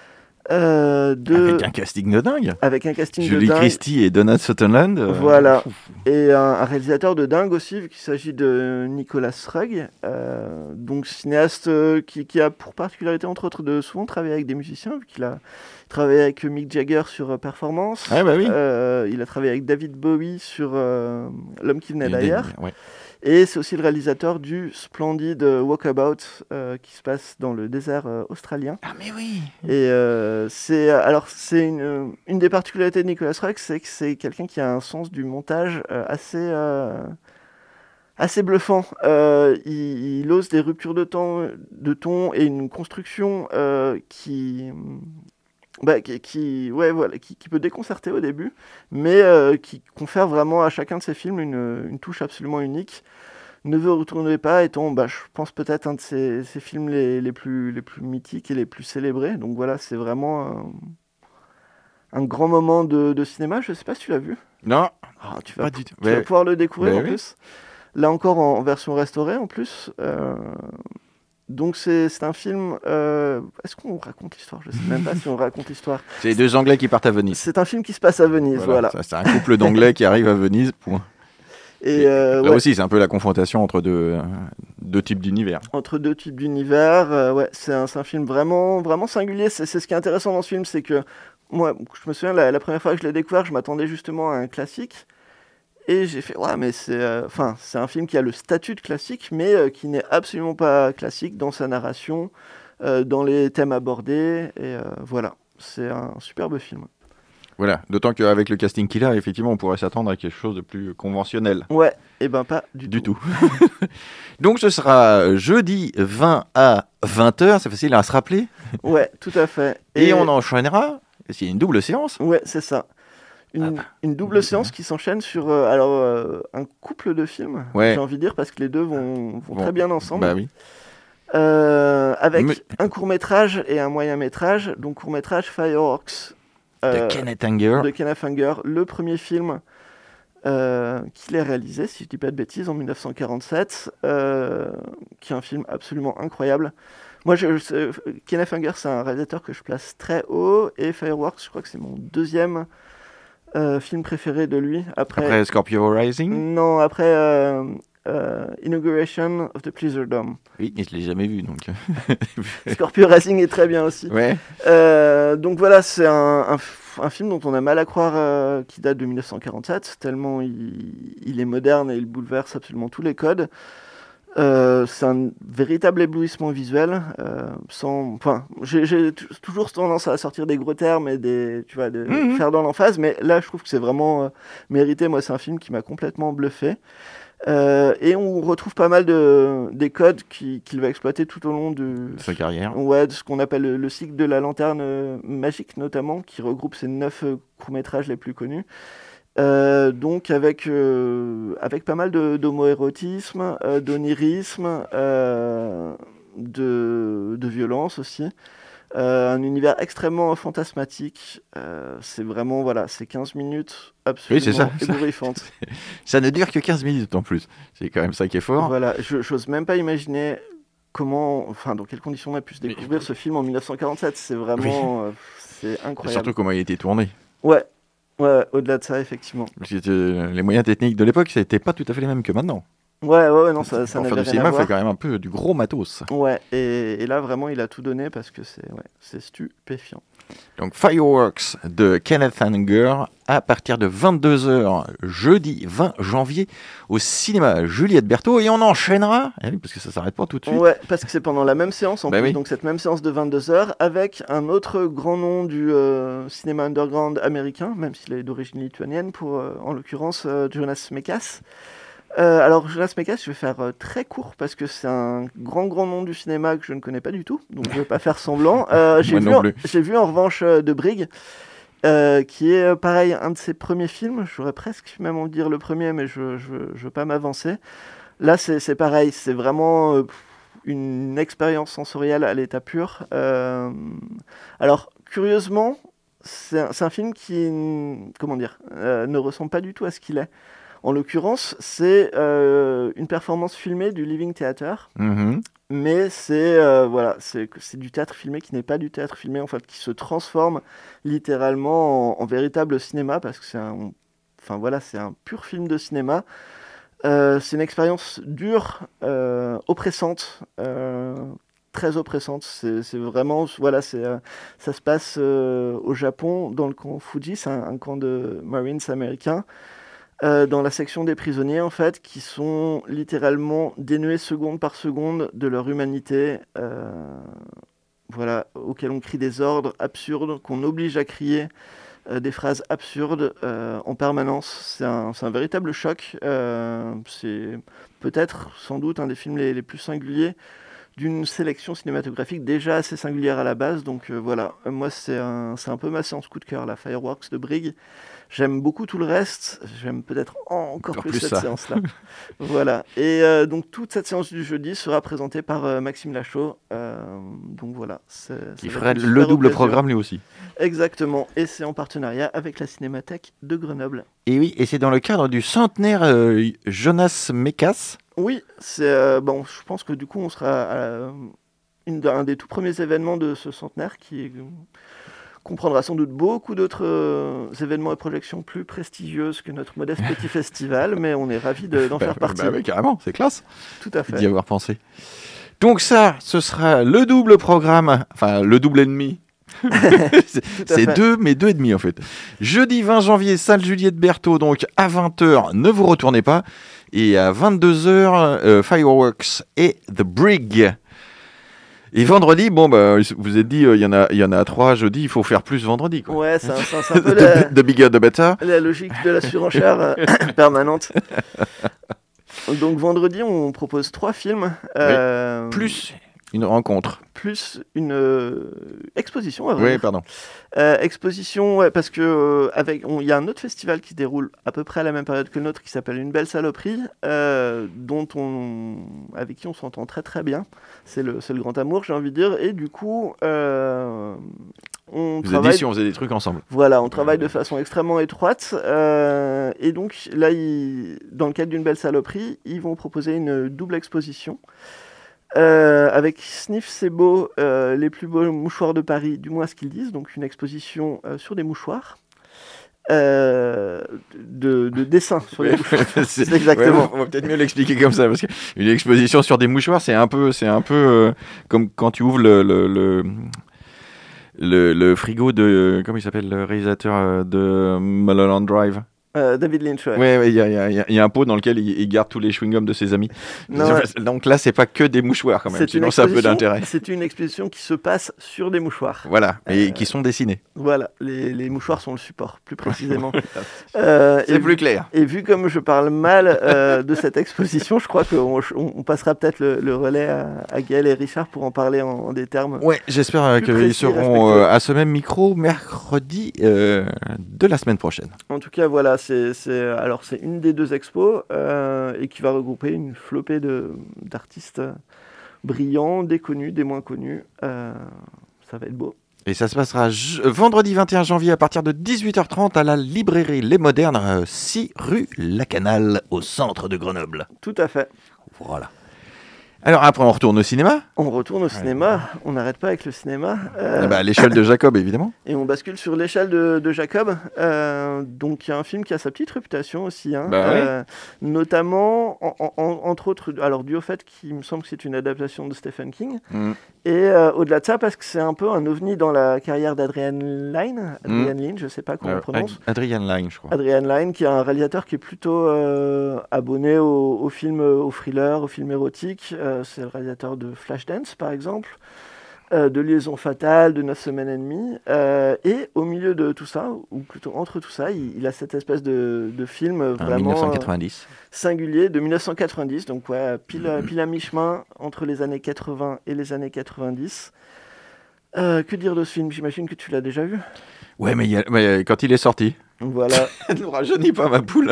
euh, de, Avec un casting de dingue. avec un casting Julie de dingue. Christie et Donald Sutherland. euh, Voilà. Et un, un réalisateur de dingue aussi, vu qu'il s'agit de Nicolas Rugg, euh, donc cinéaste euh, qui, qui a pour particularité, entre autres, de souvent travailler avec des musiciens, vu qu'il a travaillé avec Mick Jagger sur euh, Performance. Ah bah oui. Euh, il a travaillé avec David Bowie sur euh, L'homme qui venait d'ailleurs. Ouais. Et c'est aussi le réalisateur du splendide Walkabout euh, qui se passe dans le désert euh, australien. Ah mais oui. Et euh, c'est alors c'est une, une des particularités de Nicolas Rugg, c'est que c'est quelqu'un qui a un sens du montage euh, assez euh, assez bluffant. Euh, il, il ose des ruptures de, temps, de ton et une construction euh, qui, bah, qui, qui, ouais, voilà, qui, qui peut déconcerter au début, mais euh, qui confère vraiment à chacun de ses films une, une touche absolument unique. Ne vous retournez pas étant, bah, je pense peut-être un de ses, ses films les, les, plus, les plus mythiques et les plus célébrés. Donc voilà, c'est vraiment un, un grand moment de, de cinéma. Je ne sais pas si tu l'as vu. Non, ah, tu vas, pas du tout. Tu vas Ouais. pouvoir le découvrir Ouais, en ouais. plus. Là encore en, en version restaurée en plus. Euh, donc c'est, c'est un film... Euh, est-ce qu'on raconte l'histoire? Je ne sais même pas si on raconte l'histoire. C'est les deux Anglais qui partent à Venise. C'est un film qui se passe à Venise, voilà. Ça, c'est un couple d'Anglais qui arrive à Venise. Point. Et, Et euh, là ouais, aussi, c'est un peu la confrontation entre deux, euh, deux types d'univers. entre deux types d'univers, euh, ouais, c'est un, c'est un film vraiment, vraiment singulier. C'est, c'est ce qui est intéressant dans ce film, c'est que moi, je me souviens, la, la première fois que je l'ai découvert, je m'attendais justement à un classique. Et j'ai fait, ouais, mais c'est, enfin, euh, c'est un film qui a le statut de classique, mais euh, qui n'est absolument pas classique dans sa narration, euh, dans les thèmes abordés. Et euh, voilà, c'est un superbe film. Voilà, d'autant qu'avec le casting qu'il a, effectivement, on pourrait s'attendre à quelque chose de plus conventionnel. Ouais, et ben pas du, Du tout. tout. Donc ce sera jeudi vingt à vingt heures, c'est facile à se rappeler. Ouais, tout à fait. Et, on enchaînera, s'il y a une double séance. Ouais, c'est ça. Une, Ah bah, une double séance qui s'enchaîne sur euh, alors, euh, un couple de films, Ouais. j'ai envie de dire, parce que les deux vont, vont Bon. très bien ensemble. Bah oui. Euh, avec Mais- un court-métrage et un moyen-métrage. Donc court-métrage Fireworks De euh, Kenneth Anger. de Kenneth Anger, le premier film euh, qu'il ait réalisé, si je dis pas de bêtises, en dix-neuf cent quarante-sept, euh, qui est un film absolument incroyable. Moi, je, je, Kenneth Anger, c'est un réalisateur que je place très haut, et Fireworks, je crois que c'est mon deuxième euh, film préféré de lui. Après, Après Scorpio Rising. non, après euh, euh, Inauguration of the Pleasure Dome. Oui, mais je l'ai jamais vu, donc. Scorpio Racing est très bien aussi. Ouais. Euh, donc voilà, c'est un, un, un film dont on a mal à croire euh, qui date de dix-neuf cent quarante-sept, tellement il, il est moderne et il bouleverse absolument tous les codes. Euh, c'est un véritable éblouissement visuel. Euh, sans, enfin, j'ai, j'ai t- toujours tendance à sortir des gros termes et des, tu vois, de Mhm. faire dans l'emphase, mais là, je trouve que c'est vraiment euh, mérité. Moi, c'est un film qui m'a complètement bluffé. Euh, et on retrouve pas mal de, des codes qui, qu'il va exploiter tout au long de, Sa carrière. ouais, de ce qu'on appelle le, le cycle de la lanterne euh, magique, notamment, qui regroupe ces neuf euh, courts-métrages les plus connus. Euh, donc avec, euh, avec pas mal de, d'homoérotisme, euh, d'onirisme, euh, de, de violence aussi. Euh, un univers extrêmement fantasmatique. Euh, c'est vraiment, voilà, c'est quinze minutes absolument Oui, c'est ça, ça. ébouriffantes. Ça ne dure que quinze minutes en plus. C'est quand même ça qui est fort. Voilà, je j'ose même pas imaginer comment, enfin, dans quelles conditions on a pu se découvrir ce film en dix-neuf cent quarante-sept. C'est vraiment, euh, c'est Et incroyable. surtout comment il a été tourné. Ouais, ouais, ouais, au-delà de ça, effectivement. Parce que euh, les moyens techniques de l'époque, ça n'était pas tout à fait les mêmes que maintenant. Ouais, ouais, ouais, non, ça, ça Pour faire n'avait du rien à cinéma, il voir. faut quand même un peu du gros matos. Ouais, et, et là, vraiment, il a tout donné parce que c'est, ouais, c'est stupéfiant. Donc Fireworks de Kenneth Anger à partir de vingt-deux heures jeudi vingt janvier au cinéma Juliette Berthaud, et on enchaînera, eh oui, parce que ça s'arrête pas tout de suite. Ouais, parce que c'est pendant la même séance en Bah plus, oui. donc cette même séance de vingt-deux heures, avec un autre grand nom du euh, cinéma underground américain, même s'il est d'origine lituanienne, pour euh, en l'occurrence euh, Jonas Mekas. Euh, alors Jonas Mekas, je vais faire euh, très court parce que c'est un grand grand nom du cinéma que je ne connais pas du tout, donc je vais pas faire semblant. Euh, j'ai, Moi vu non en, plus. j'ai vu en revanche euh, De Brig, euh, qui est euh, pareil un de ses premiers films. J'aurais presque même envie de dire le premier, mais je je, je veux pas m'avancer. Là c'est, c'est pareil, c'est vraiment euh, une expérience sensorielle à l'état pur. Euh, alors curieusement, c'est un, c'est un film qui, comment dire, euh, ne ressemble pas du tout à ce qu'il est. En l'occurrence, c'est euh, une performance filmée du Living Theatre, Mhm. mais c'est euh, voilà, c'est, c'est du théâtre filmé qui n'est pas du théâtre filmé, en fait, qui se transforme littéralement en, en véritable cinéma, parce que c'est un, enfin voilà, c'est un pur film de cinéma. Euh, c'est une expérience dure, euh, oppressante, euh, très oppressante. C'est, c'est vraiment, voilà, c'est, euh, ça se passe euh, au Japon, dans le camp Fuji, c'est un, un camp de Marines américains. Euh, dans la section des prisonniers, en fait, qui sont littéralement dénués seconde par seconde de leur humanité, euh, voilà, auxquels on crie des ordres absurdes, qu'on oblige à crier, euh, des phrases absurdes euh, en permanence. C'est un, c'est un véritable choc. Euh, c'est peut-être, sans doute, un des films les, les plus singuliers d'une sélection cinématographique déjà assez singulière à la base. Donc euh, voilà, moi c'est un, c'est un peu ma séance coup de cœur, la Fireworks de Brigg. J'aime beaucoup tout le reste, j'aime peut-être encore plus, plus cette ça. séance-là. Voilà, et euh, donc toute cette séance du jeudi sera présentée par euh, Maxime Lachaud. Euh, donc voilà. C'est, Qui ça va ferait être une le super double occasion. programme lui aussi. Exactement, et c'est en partenariat avec la Cinémathèque de Grenoble. Et oui, et c'est dans le cadre du centenaire euh, Jonas Mekas. Oui, c'est euh, bon. Je pense que du coup, on sera à une, un des tout premiers événements de ce centenaire qui euh, comprendra sans doute beaucoup d'autres euh, événements et projections plus prestigieuses que notre modeste petit festival, mais on est ravis de, d'en Bah, faire partie. bah oui, carrément, c'est classe Tout à fait. d'y avoir pensé. Donc ça, ce sera le double programme, enfin le double et demi. c'est Tout à c'est fait. deux, mais deux et demi en fait. Jeudi vingt janvier, salle Juliette Berthaud, donc à vingt heures, ne vous retournez pas. Et à vingt-deux heures, euh, Fireworks et The Brig. Et vendredi, bon, bah, vous vous êtes dit, il euh, y, en a, y en a trois jeudi, il faut faire plus vendredi. Quoi. Ouais, c'est un, c'est un- c'est un peu la, the, the bigger, the better. la logique de la surenchère euh, permanente. Donc vendredi, on propose trois films. euh, Plus une rencontre. plus une euh, exposition, à vrai Oui, dire. pardon. Euh, exposition, ouais, parce que euh, avec, on- il y a un autre festival qui se déroule à peu près à la même période que le nôtre, qui s'appelle Une belle saloperie, euh, dont on, avec qui on s'entend très très bien. C'est le, c'est le grand amour, j'ai envie de dire, et du coup, euh, on Vous avez travaille. dit si on faisait des trucs ensemble. Voilà, on travaille de façon extrêmement étroite. euh, et donc, là, ils- dans le cadre d'une belle saloperie, ils vont proposer une double exposition. euh, avec Sniff C'est Beau, euh, les plus beaux mouchoirs de Paris, du moins ce qu'ils disent. Donc, une exposition euh, sur des mouchoirs. euh, de, de dessins sur les mouchoirs. C'est- exactement. ouais, on va peut-être mieux l'expliquer comme ça, parce qu'une exposition sur des mouchoirs, c'est un peu, c'est un peu euh, comme quand tu ouvres le, le, le, le, le frigo de, comment il s'appelle, le réalisateur euh, de Mulholland Drive. Euh, David Lynch, ouais. Ouais, ouais, il y, a- il y a- il y a- il y a un pot dans lequel il, il garde tous les chewing-gums de ses amis. Non, ouais. Donc là, c'est pas que des mouchoirs quand même, C'est une sinon ça a peu exposition- d'intérêt. C'est une exposition qui se passe sur des mouchoirs. Voilà, et Euh, qui sont dessinés. Voilà, les, les mouchoirs sont le support, plus précisément. Euh, C'est et plus vu- clair. Et vu comme je parle mal euh, de cette exposition, je crois qu'on on, on passera peut-être le, le relais à, à Gaël et Richard pour en parler en, en des termes. Ouais, j'espère euh, Plus qu'ils précis, seront respectueux. euh, à ce même micro mercredi euh, de la semaine prochaine. En tout cas, voilà, c'est, c'est, alors c'est une des deux expos euh, et qui va regrouper une flopée de, d'artistes brillants, des connus, des moins connus. Euh, ça va être beau. Et ça se passera je- vendredi vingt et un janvier à partir de dix-huit heures trente à la librairie Les Modernes, euh, six rue Lacanal, au centre de Grenoble. Tout à fait. Voilà. Alors après, on retourne au cinéma. On retourne au cinéma, on n'arrête pas avec le cinéma. euh, Eh ben, à l'échelle de Jacob, évidemment. Et on bascule sur l'échelle de, de Jacob. Euh, donc il y a un film qui a sa petite réputation aussi, hein, Bah oui. euh, notamment en- en- en- entre autres, alors dû au fait qu'il me semble que c'est une adaptation de Stephen King, Mm. et euh, au-delà de ça parce que c'est un peu un ovni dans la carrière d'Adrian Lyne, Adrian Lyne, je sais pas comment Euh, on prononce. Adrian Lyne, je crois. Adrian Lyne, qui est un réalisateur qui est plutôt euh, abonné aux au films, aux thrillers, aux films érotiques. Euh, c'est le réalisateur de Flashdance, par exemple, euh, de Liaison fatale, de Neuf semaines et demie. Euh, et au milieu de tout ça, ou plutôt entre tout ça, il, il a cette espèce de, de film En vraiment mille neuf cent euh, quatre-vingt-dix. singulier de mille neuf cent quatre-vingt-dix. Donc ouais, pile, pile à mi-chemin entre les années quatre-vingts et les années quatre-vingt-dix. Euh, que dire de ce film? J'imagine que tu l'as déjà vu. Ouais, mais, il y a- mais quand il est sorti, Voilà. ne nous rajeunit pas ma poule.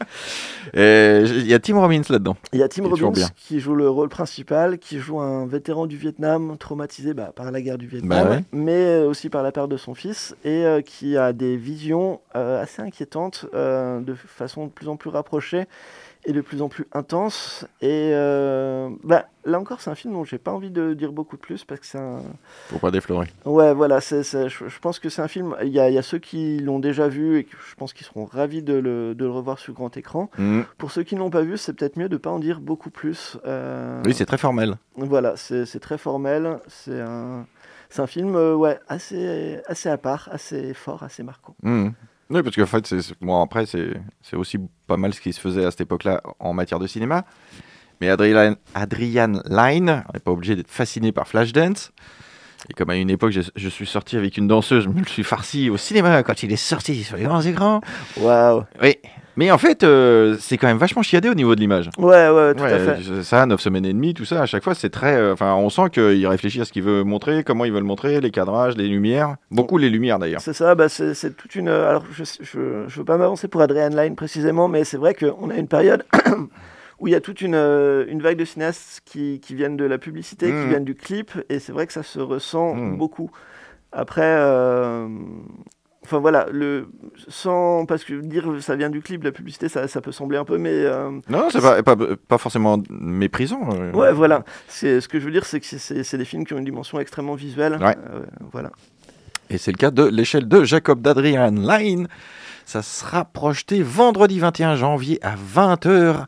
Et Il y a Tim Robbins là-dedans. Il y a Tim Il est toujours Robbins bien. qui joue le rôle principal, qui joue un vétéran du Vietnam traumatisé bah, par la guerre du Vietnam, Bah ouais. mais aussi par la perte de son fils, et euh, qui a des visions euh, assez inquiétantes, euh, de façon de plus en plus rapprochée et de plus en plus intense. Et euh, bah, là encore, c'est un film dont j'ai pas envie de dire beaucoup de plus parce que c'est un. Faut pas déflorer. Ouais, voilà, c'est, c'est- je, je pense que c'est un film. Il y a, il y a ceux qui l'ont déjà vu et que je pense qu'ils seront ravis de le, de le revoir sur grand écran. Mm. Pour ceux qui ne l'ont pas vu, c'est peut-être mieux de pas en dire beaucoup plus. euh, Oui, c'est très formel. Voilà, c'est, c'est très formel. C'est un, c'est un film euh, ouais, assez, assez à part, assez fort, assez marquant. Mm. Oui, parce qu'en fait, c'est, c'est- bon, après, c'est, c'est aussi pas mal ce qui se faisait à cette époque-là en matière de cinéma. Mais Adrian, Adrian Lyne, on n'est pas obligé d'être fasciné par Flashdance. Et comme à une époque, je, je suis sorti avec une danseuse, je me le suis farci au cinéma quand il est sorti sur les grands écrans. Waouh. Oui. Mais en fait, euh, c'est quand même vachement chiadé au niveau de l'image. Ouais, ouais, tout ouais, à fait. Ça, neuf semaines et demie, tout ça, à chaque fois, c'est très... Enfin, euh, on sent qu'il réfléchit à ce qu'il veut montrer, comment il veut le montrer, les cadrages, les lumières. Beaucoup les lumières, d'ailleurs. C'est ça, bah, c'est, c'est toute une... Alors, je ne veux pas m'avancer pour Adrian Lyne précisément, mais c'est vrai qu'on a une période où il y a toute une, une vague de cinéastes qui, qui viennent de la publicité, mmh. qui viennent du clip, et c'est vrai que ça se ressent mmh. beaucoup. Après... Euh... Enfin voilà, le, sans, parce que dire ça vient du clip, la publicité, ça, ça peut sembler un peu, mais... Euh, non, c'est pas, pas, pas forcément méprisant. Euh. Ouais, voilà. C'est, ce que je veux dire, c'est que c'est, c'est, c'est des films qui ont une dimension extrêmement visuelle. Ouais. Euh, voilà. Et c'est le cas de L'échelle de Jacob d'Adrian Lyne. Ça sera projeté vendredi vingt et un janvier à vingt heures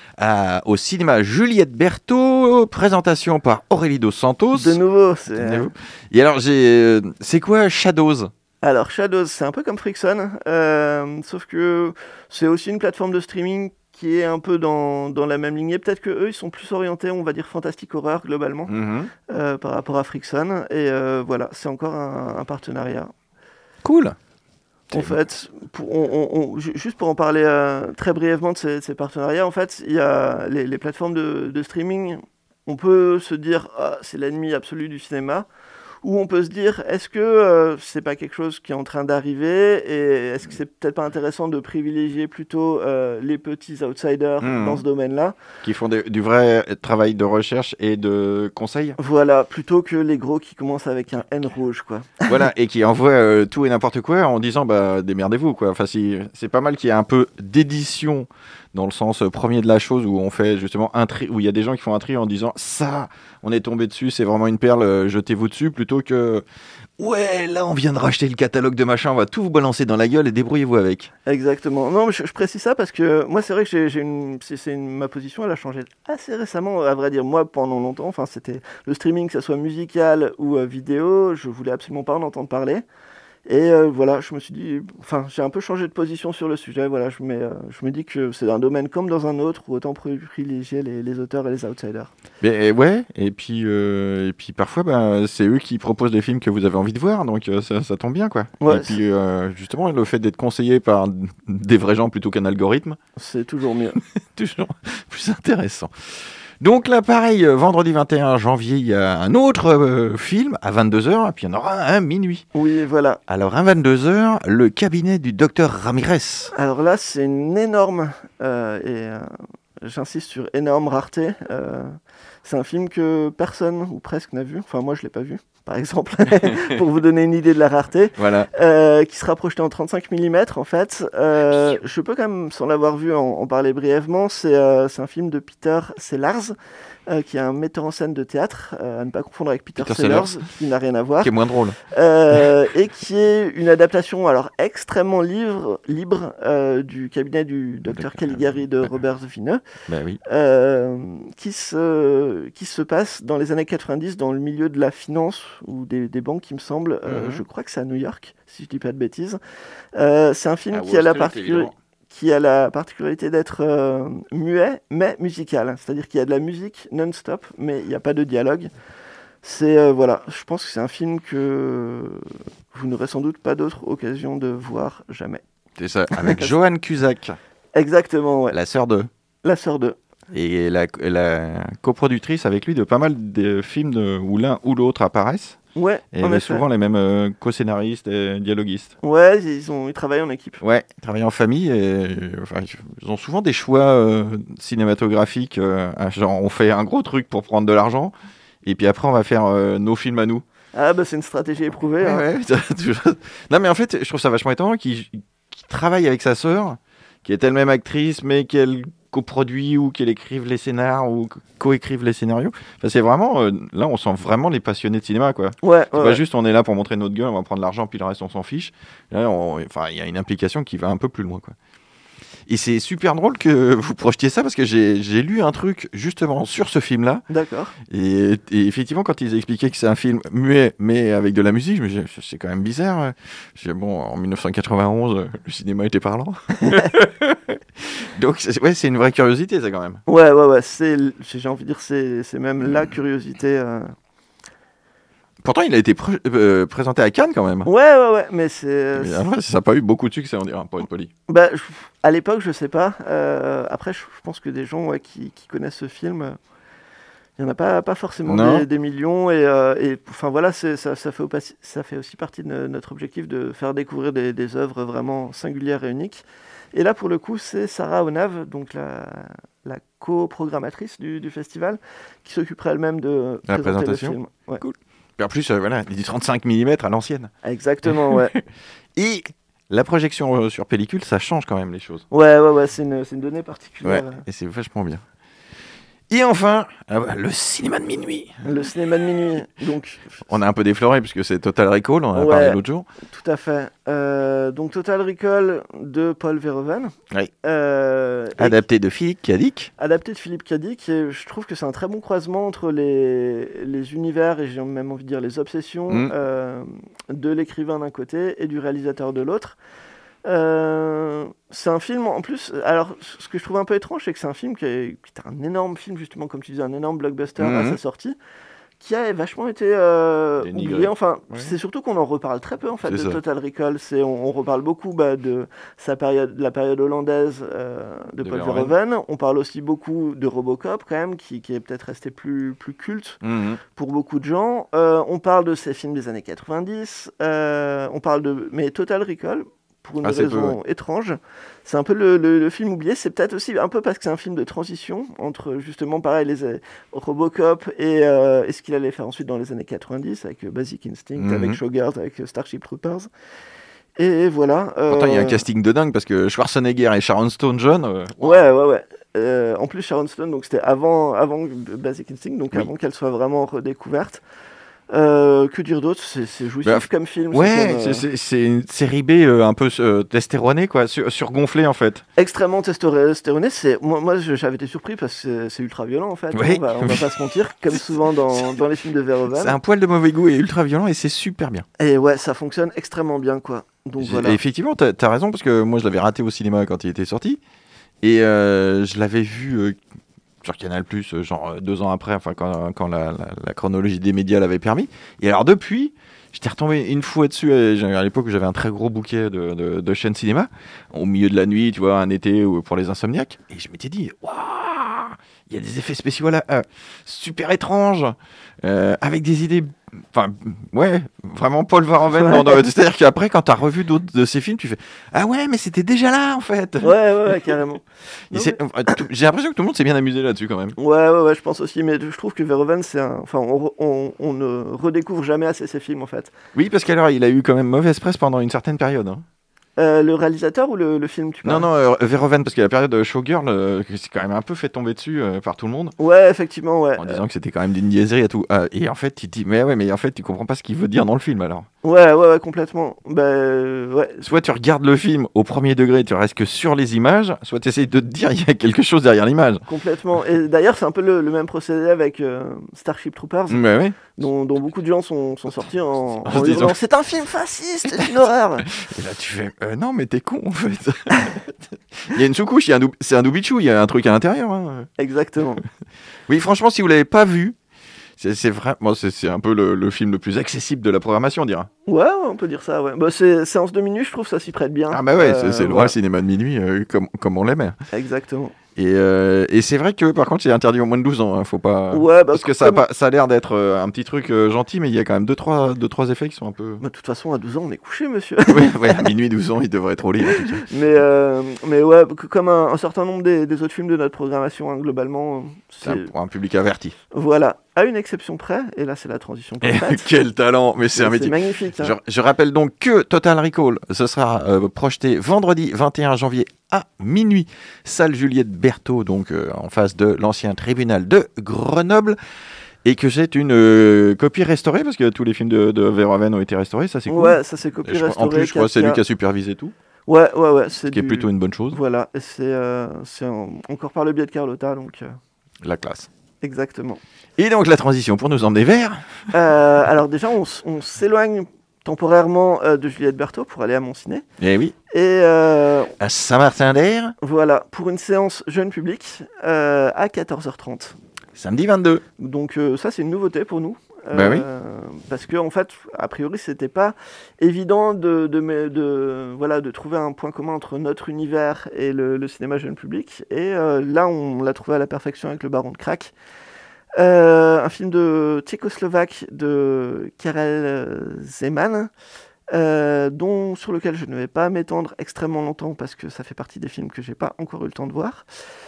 à, au cinéma Juliette Berthaud. Présentation par Aurélie Dos Santos. De nouveau. C'est... De nouveau. Et alors, j'ai, c'est quoi Shadows ? Alors, Shadows, c'est un peu comme Frickson, euh, sauf que c'est aussi une plateforme de streaming qui est un peu dans, dans la même lignée. Peut-être qu'eux, ils sont plus orientés, on va dire, fantastique horreur, globalement, mm-hmm. euh, par rapport à Frickson. Et euh, voilà, c'est encore un, un partenariat. Cool. En fait, pour, on, on, on, juste pour en parler euh, très brièvement de ces, de ces partenariats, en fait, il y a les, les plateformes de, de streaming, on peut se dire ah, c'est l'ennemi absolu du cinéma. Où on peut se dire, est-ce que euh, c'est pas quelque chose qui est en train d'arriver et est-ce que c'est peut-être pas intéressant de privilégier plutôt euh, les petits outsiders mmh. dans ce domaine-là qui font des, du vrai travail de recherche et de conseil. Voilà, plutôt que les gros qui commencent avec un N rouge, quoi. Voilà, et qui envoient euh, tout et n'importe quoi en disant, bah démerdez-vous, quoi. Enfin, si, c'est pas mal qu'il y ait un peu d'édition dans le sens premier de la chose où on fait justement un tri, où il y a des gens qui font un tri en disant ça, on est tombé dessus, c'est vraiment une perle, euh, jetez-vous dessus, plutôt que ouais, là on vient de racheter le catalogue de machin, on va tout vous balancer dans la gueule et débrouillez-vous avec. Exactement. Non, mais je, je précise ça parce que moi c'est vrai que j'ai, j'ai une, c'est, c'est une, ma position elle a changé assez récemment, à vrai dire. Moi pendant longtemps, enfin c'était le streaming, que ça soit musical ou euh, vidéo, je voulais absolument pas en entendre parler. Et euh, voilà, je me suis dit, enfin, j'ai un peu changé de position sur le sujet. Voilà, je, mets, euh, je me dis que c'est un domaine comme dans un autre où autant privilégier les, les auteurs et les outsiders. Mais, ouais, et puis, euh, et puis parfois, bah, c'est eux qui proposent les films que vous avez envie de voir, donc euh, ça, ça tombe bien, quoi. Ouais, et puis, euh, justement, le fait d'être conseillé par des vrais gens plutôt qu'un algorithme, c'est toujours mieux. Toujours plus intéressant. Donc là, pareil, vendredi vingt et un janvier, il y a un autre euh, film à vingt-deux heures, et puis il y en aura un à minuit. Oui, voilà. Alors, à vingt-deux heures, Le cabinet du docteur Ramirez. Alors là, c'est une énorme, euh, et euh, j'insiste sur énorme rareté. Euh, c'est un film que personne, ou presque, n'a vu. Enfin, moi, je ne l'ai pas vu, par exemple, pour vous donner une idée de la rareté. Voilà. Euh, qui sera projeté en trente-cinq millimètres, en fait. Euh, je peux quand même, sans l'avoir vu, en, en parler brièvement. C'est, euh, c'est un film de Peter Sellers, euh, qui est un metteur en scène de théâtre, euh, à ne pas confondre avec Peter, Peter Sellers, Sellers, qui n'a rien à voir. Qui est moins drôle. Euh, et qui est une adaptation alors extrêmement libre, libre euh, du cabinet du docteur Caligari de Robert Vineux, bah oui. euh, qui, se, qui se passe dans les années quatre-vingt-dix dans le milieu de la finance ou des, des banques, il me semble. Euh, mm-hmm. Je crois que c'est à New York, si je ne dis pas de bêtises. Euh, c'est un film ah, qui, a la particu- qui a la particularité d'être euh, muet, mais musical. C'est-à-dire qu'il y a de la musique non-stop, mais il n'y a pas de dialogue. C'est, euh, voilà, je pense que c'est un film que vous n'aurez sans doute pas d'autre occasion de voir jamais. C'est ça, avec Joan Cusack. Exactement, ouais. La sœur de. La sœur de. Et la, la coproductrice avec lui de pas mal de films de, où l'un ou l'autre apparaissent. Ouais, et il y a souvent les mêmes euh, co-scénaristes et dialoguistes. Ouais, ils, ont, ils travaillent en équipe. Ouais, ils travaillent en famille et enfin, ils ont souvent des choix euh, cinématographiques. Euh, genre, on fait un gros truc pour prendre de l'argent et puis après, on va faire euh, nos films à nous. Ah, bah c'est une stratégie éprouvée. Ouais, hein. ouais. Non, mais en fait, je trouve ça vachement étonnant qu'il, qu'il travaille avec sa sœur, qui est elle-même actrice, mais qu'elle coproduit ou qu'elle écrive les scénars ou co-écrive les scénarios. Enfin, c'est vraiment, euh, là, on sent vraiment les passionnés de cinéma, quoi. Ouais, c'est ouais, pas ouais. juste on est là pour montrer notre gueule, on va prendre l'argent, puis le reste, on s'en fiche. Là, on, enfin, il y a une implication qui va un peu plus loin, quoi. Et c'est super drôle que vous projetiez ça parce que j'ai, j'ai lu un truc justement sur ce film-là. D'accord. Et, et effectivement, quand ils expliquaient que c'est un film muet mais avec de la musique, je me disais, c'est quand même bizarre. Je disais, bon, en dix-neuf cent quatre-vingt-onze, le cinéma était parlant. Donc, c'est, ouais, c'est une vraie curiosité, ça, quand même. Ouais, ouais, ouais. C'est, j'ai envie de dire, c'est, c'est même la curiosité. Euh... Pourtant, il a été pr- euh, présenté à Cannes quand même. Ouais, ouais, ouais, mais c'est... Mais après, ça n'a pas eu beaucoup de succès, on dirait, pour être poli. Bah, je- à l'époque, je sais pas. Euh, après, je, je pense que des gens ouais, qui, qui connaissent ce film, euh, il n'y en a pas, pas forcément Non. des, des millions. Et, euh, et enfin voilà, c'est, ça, ça, fait opaci- ça fait aussi partie de no- notre objectif de faire découvrir des, des œuvres vraiment singulières et uniques. Et là, pour le coup, c'est Sarah Onav, donc la, la co-programmatrice du, du festival, qui s'occuperait elle-même de La présenter présentation. le film. Ouais. Cool. Et en plus, euh, voilà, du trente-cinq millimètres à l'ancienne. Exactement, ouais. Et la projection euh, sur pellicule, ça change quand même les choses. Ouais, ouais, ouais, c'est une, c'est une donnée particulière. Ouais, et c'est vachement bien. Et enfin, ah bah, le cinéma de minuit. Le cinéma de minuit, donc... On a un peu défloré puisque c'est Total Recall, on en a Ouais. parlé l'autre jour. Tout à fait. Euh, donc Total Recall de Paul Verhoeven. Oui. Euh, et- Adapté de Philippe Cadic. adapté de Philippe Cadic. Et je trouve que c'est un très bon croisement entre les, les univers et j'ai même envie de dire les obsessions Mm. euh, de l'écrivain d'un côté et du réalisateur de l'autre. Euh, c'est un film en plus. Alors, ce que je trouve un peu étrange, c'est que c'est un film qui est, qui est un énorme film, justement, comme tu disais, un énorme blockbuster à Mhm. sa sortie, qui a vachement été euh, Dénigré. oublié. Enfin, Ouais. c'est surtout qu'on en reparle très peu en fait C'est de ça. Total Recall. C'est, on, on reparle beaucoup bah, de sa période, de la période hollandaise euh, de, De Paul Verhoeven. Verhoeven. On parle aussi beaucoup de Robocop quand même, qui, qui est peut-être resté plus, plus culte Mhm. pour beaucoup de gens. Euh, on parle de ces films des années quatre-vingt-dix. euh, on parle de, mais Total Recall, pour une Assez peu, raison étrange, c'est un peu le, le- le film oublié. C'est peut-être aussi un peu parce que c'est un film de transition entre justement pareil les euh, Robocop et, euh, et ce qu'il allait faire ensuite dans les années quatre-vingt-dix avec euh, Basic Instinct, Mhm. avec Showgirls, avec euh, Starship Troopers. Et voilà. Pourtant, il y a un euh, casting de dingue parce que Schwarzenegger et Sharon Stone jeune. euh, Ouais, ouais, ouais. Euh, en plus, Sharon Stone, donc c'était avant, avant Basic Instinct, donc Oui. avant qu'elle soit vraiment redécouverte. Euh, que dire d'autre? C'est c'est jouissif Bah, comme film. Ouais, c'est comme, euh, c'est- c'est c'est une série B euh, un peu euh, testéronée, quoi, sur, surgonflée en fait. extrêmement testostéroné. C'est moi, moi je- j'avais été surpris parce que c'est- c'est ultra violent en fait. Oui. On, va, on va pas se mentir, comme souvent dans, dans les films de C'est Verhoeven. un poil de mauvais goût et ultra violent et c'est super bien. Et ouais, ça fonctionne extrêmement bien quoi. Donc J'ai- voilà. et effectivement, t'as as raison parce que moi je l'avais raté au cinéma quand il était sorti et euh, je l'avais vu euh, sur Canal+, euh, genre euh, deux ans après, enfin quand, quand la, la- la chronologie des médias l'avait permis. Et alors depuis, j'étais retombé une fois dessus. et j'ai- À l'époque, j'avais un très gros bouquet de, de, de chaînes cinéma au milieu de la nuit, tu vois, un été ou pour les insomniaques. Et je m'étais dit, waouh, il y a des effets spéciaux là, euh, super étranges, euh, avec des idées. Enfin, ouais, vraiment Paul Verhoeven. dans- dans- C'est-à-dire qu'après, quand t'as revu d'autres de ses films, tu fais ah ouais, mais c'était déjà là en fait. Ouais, ouais, ouais, carrément. Et c'est- euh, tout- J'ai l'impression que tout le monde s'est bien amusé là-dessus quand même. Ouais, ouais, ouais, je pense aussi. Mais je trouve que Verhoeven, c'est un. Enfin, on, re- on, on ne redécouvre jamais assez ses films en fait. Oui, parce qu'alors il a eu quand même mauvaise presse pendant une certaine période. hein. Euh, le réalisateur ou le, le film, tu Non, parles? non, euh, Verhoeven, parce que la période euh, Showgirl, euh, c'est quand même un peu fait tomber dessus euh, par tout le monde, Ouais, effectivement, ouais. en disant que c'était quand même d'une niaiserie et tout. Euh, et en fait, tu te dis, mais ouais, mais en fait, tu comprends pas ce qu'il veut dire dans le film alors. Ouais, ouais, ouais, complètement. Bah, euh, ouais. Soit tu regardes le film au premier degré, tu restes que sur les images, soit tu essayes de te dire, il y a quelque chose derrière l'image. Complètement. Et d'ailleurs, c'est un peu le, le même procédé avec euh, Starship Troopers, Mais ouais. dont, dont beaucoup de gens sont, sont sortis en, en En se disant- hurlant, c'est un film fasciste, c'est une horreur. Et là, tu fais, euh, non, mais t'es con en fait. Il y a une sous-couche, il y a un dou- c'est un doubichou, il y a un truc à l'intérieur. hein. Exactement. Oui, franchement, si vous l'avez pas vu, c'est c'est vraiment, c'est c'est un peu le, le film le plus accessible de la programmation, on dira. Ouais, ouais, on peut dire ça, ouais. Bah, c'est séance de minuit, je trouve ça s'y prête bien. Ah bah ouais, Euh, c'est c'est le voilà. vrai cinéma de minuit euh, comme, comme on l'aimait. Exactement. Et, euh, et c'est vrai que par contre c'est interdit aux moins de douze ans, hein, faut pas... Ouais, bah, Parce que ça a, comme- pas, ça a l'air d'être euh, un petit truc euh, gentil, mais il y a quand même deux trois, deux, trois effets qui sont un peu... Bah, de toute façon, à douze ans, on est couché, monsieur. oui, ouais, à minuit douze ans, il devrait être au lit. en tout cas. mais, euh, mais ouais, c- comme un, un certain nombre des, des autres films de notre programmation, hein, globalement, euh, C'est un- c'est... pour un public averti. Voilà. À une exception près, et là, c'est la transition Et parfaite. quel talent, mais c'est un Mais métier. magnifique. hein. Je, je rappelle donc que Total Recall, ce sera euh, projeté vendredi vingt et un janvier à minuit, salle Juliette Berthaud, donc euh, en face de l'ancien tribunal de Grenoble, et que c'est une euh, copie restaurée, parce que tous les films de, de Verhoeven ont été restaurés, ça c'est cool. Ouais, ça c'est Et copié je crois- restauré. en plus, je crois que c'est quatre K. lui qui a supervisé tout, Ouais, ouais, ouais. C'est ce qui est du- plutôt une bonne chose, Voilà, et c'est euh, c'est en- encore par le biais de Carlotta, donc euh, la classe. exactement. Et donc la transition pour nous emmener vers... Euh, alors déjà, on, s- on s'éloigne temporairement euh, de Juliette Berthaud pour aller à Monciné. Eh oui, Et euh, à Saint-Martin-d'Air, voilà, pour une séance jeune public euh, à quatorze heures trente. samedi vingt-deux. Donc euh, ça, c'est une nouveauté pour nous. Euh, Bah oui. Parce que en fait, a priori, c'était pas évident de, de, de, de, voilà, de trouver un point commun entre notre univers et le, le cinéma jeune public. Et euh, là, on l'a trouvé à la perfection avec Le Baron de Crack. Euh, un film de tchécoslovaque de Karel Zeman, euh, dont, sur lequel je ne vais pas m'étendre extrêmement longtemps parce que ça fait partie des films que j'ai pas encore eu le temps de voir,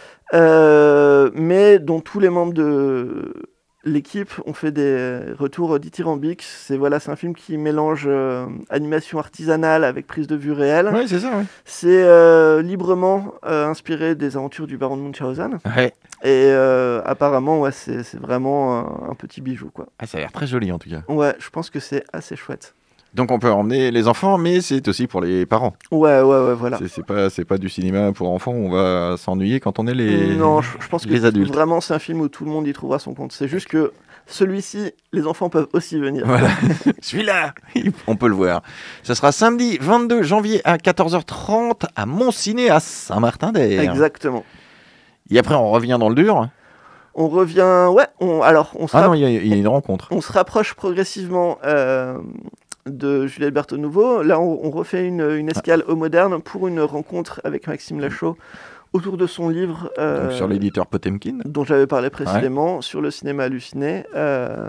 euh, mais dont tous les membres de l'équipe ont fait des retours dithyrambiques. C'est, voilà, c'est un film qui mélange euh, animation artisanale avec prise de vue réelle. Ouais, c'est ça, ouais. C'est euh, librement euh, inspiré des aventures du baron de Munchausen. Ouais. Et euh, apparemment, ouais, c'est, c'est vraiment un, un petit bijou, quoi. Ah, ça a l'air très joli en tout cas. Ouais, je pense que c'est assez chouette. Donc on peut emmener les enfants, mais c'est aussi pour les parents. Ouais, ouais, ouais, voilà. C'est, c'est pas, c'est pas du cinéma pour enfants, on va s'ennuyer quand on est les Non, je, je pense les que adultes. vraiment c'est un film où tout le monde y trouvera son compte. C'est juste que celui-ci, les enfants peuvent aussi venir. Voilà, celui-là, on peut le voir. Ce sera samedi vingt-deux janvier à quatorze heures trente à Montciné à Saint-Martin-d'Air. Exactement. Et après on revient dans le dur. On revient, ouais, on, alors on se, Ah rapp- non, il y, a- il y a une rencontre. on se rapproche progressivement euh, de Juliette Berthaud-Nouveau. Là, on, on refait une, une escale au moderne pour une rencontre avec Maxime Lachaud autour de son livre euh, Donc, sur l'éditeur Potemkin. dont j'avais parlé précédemment, sur le cinéma halluciné. Euh,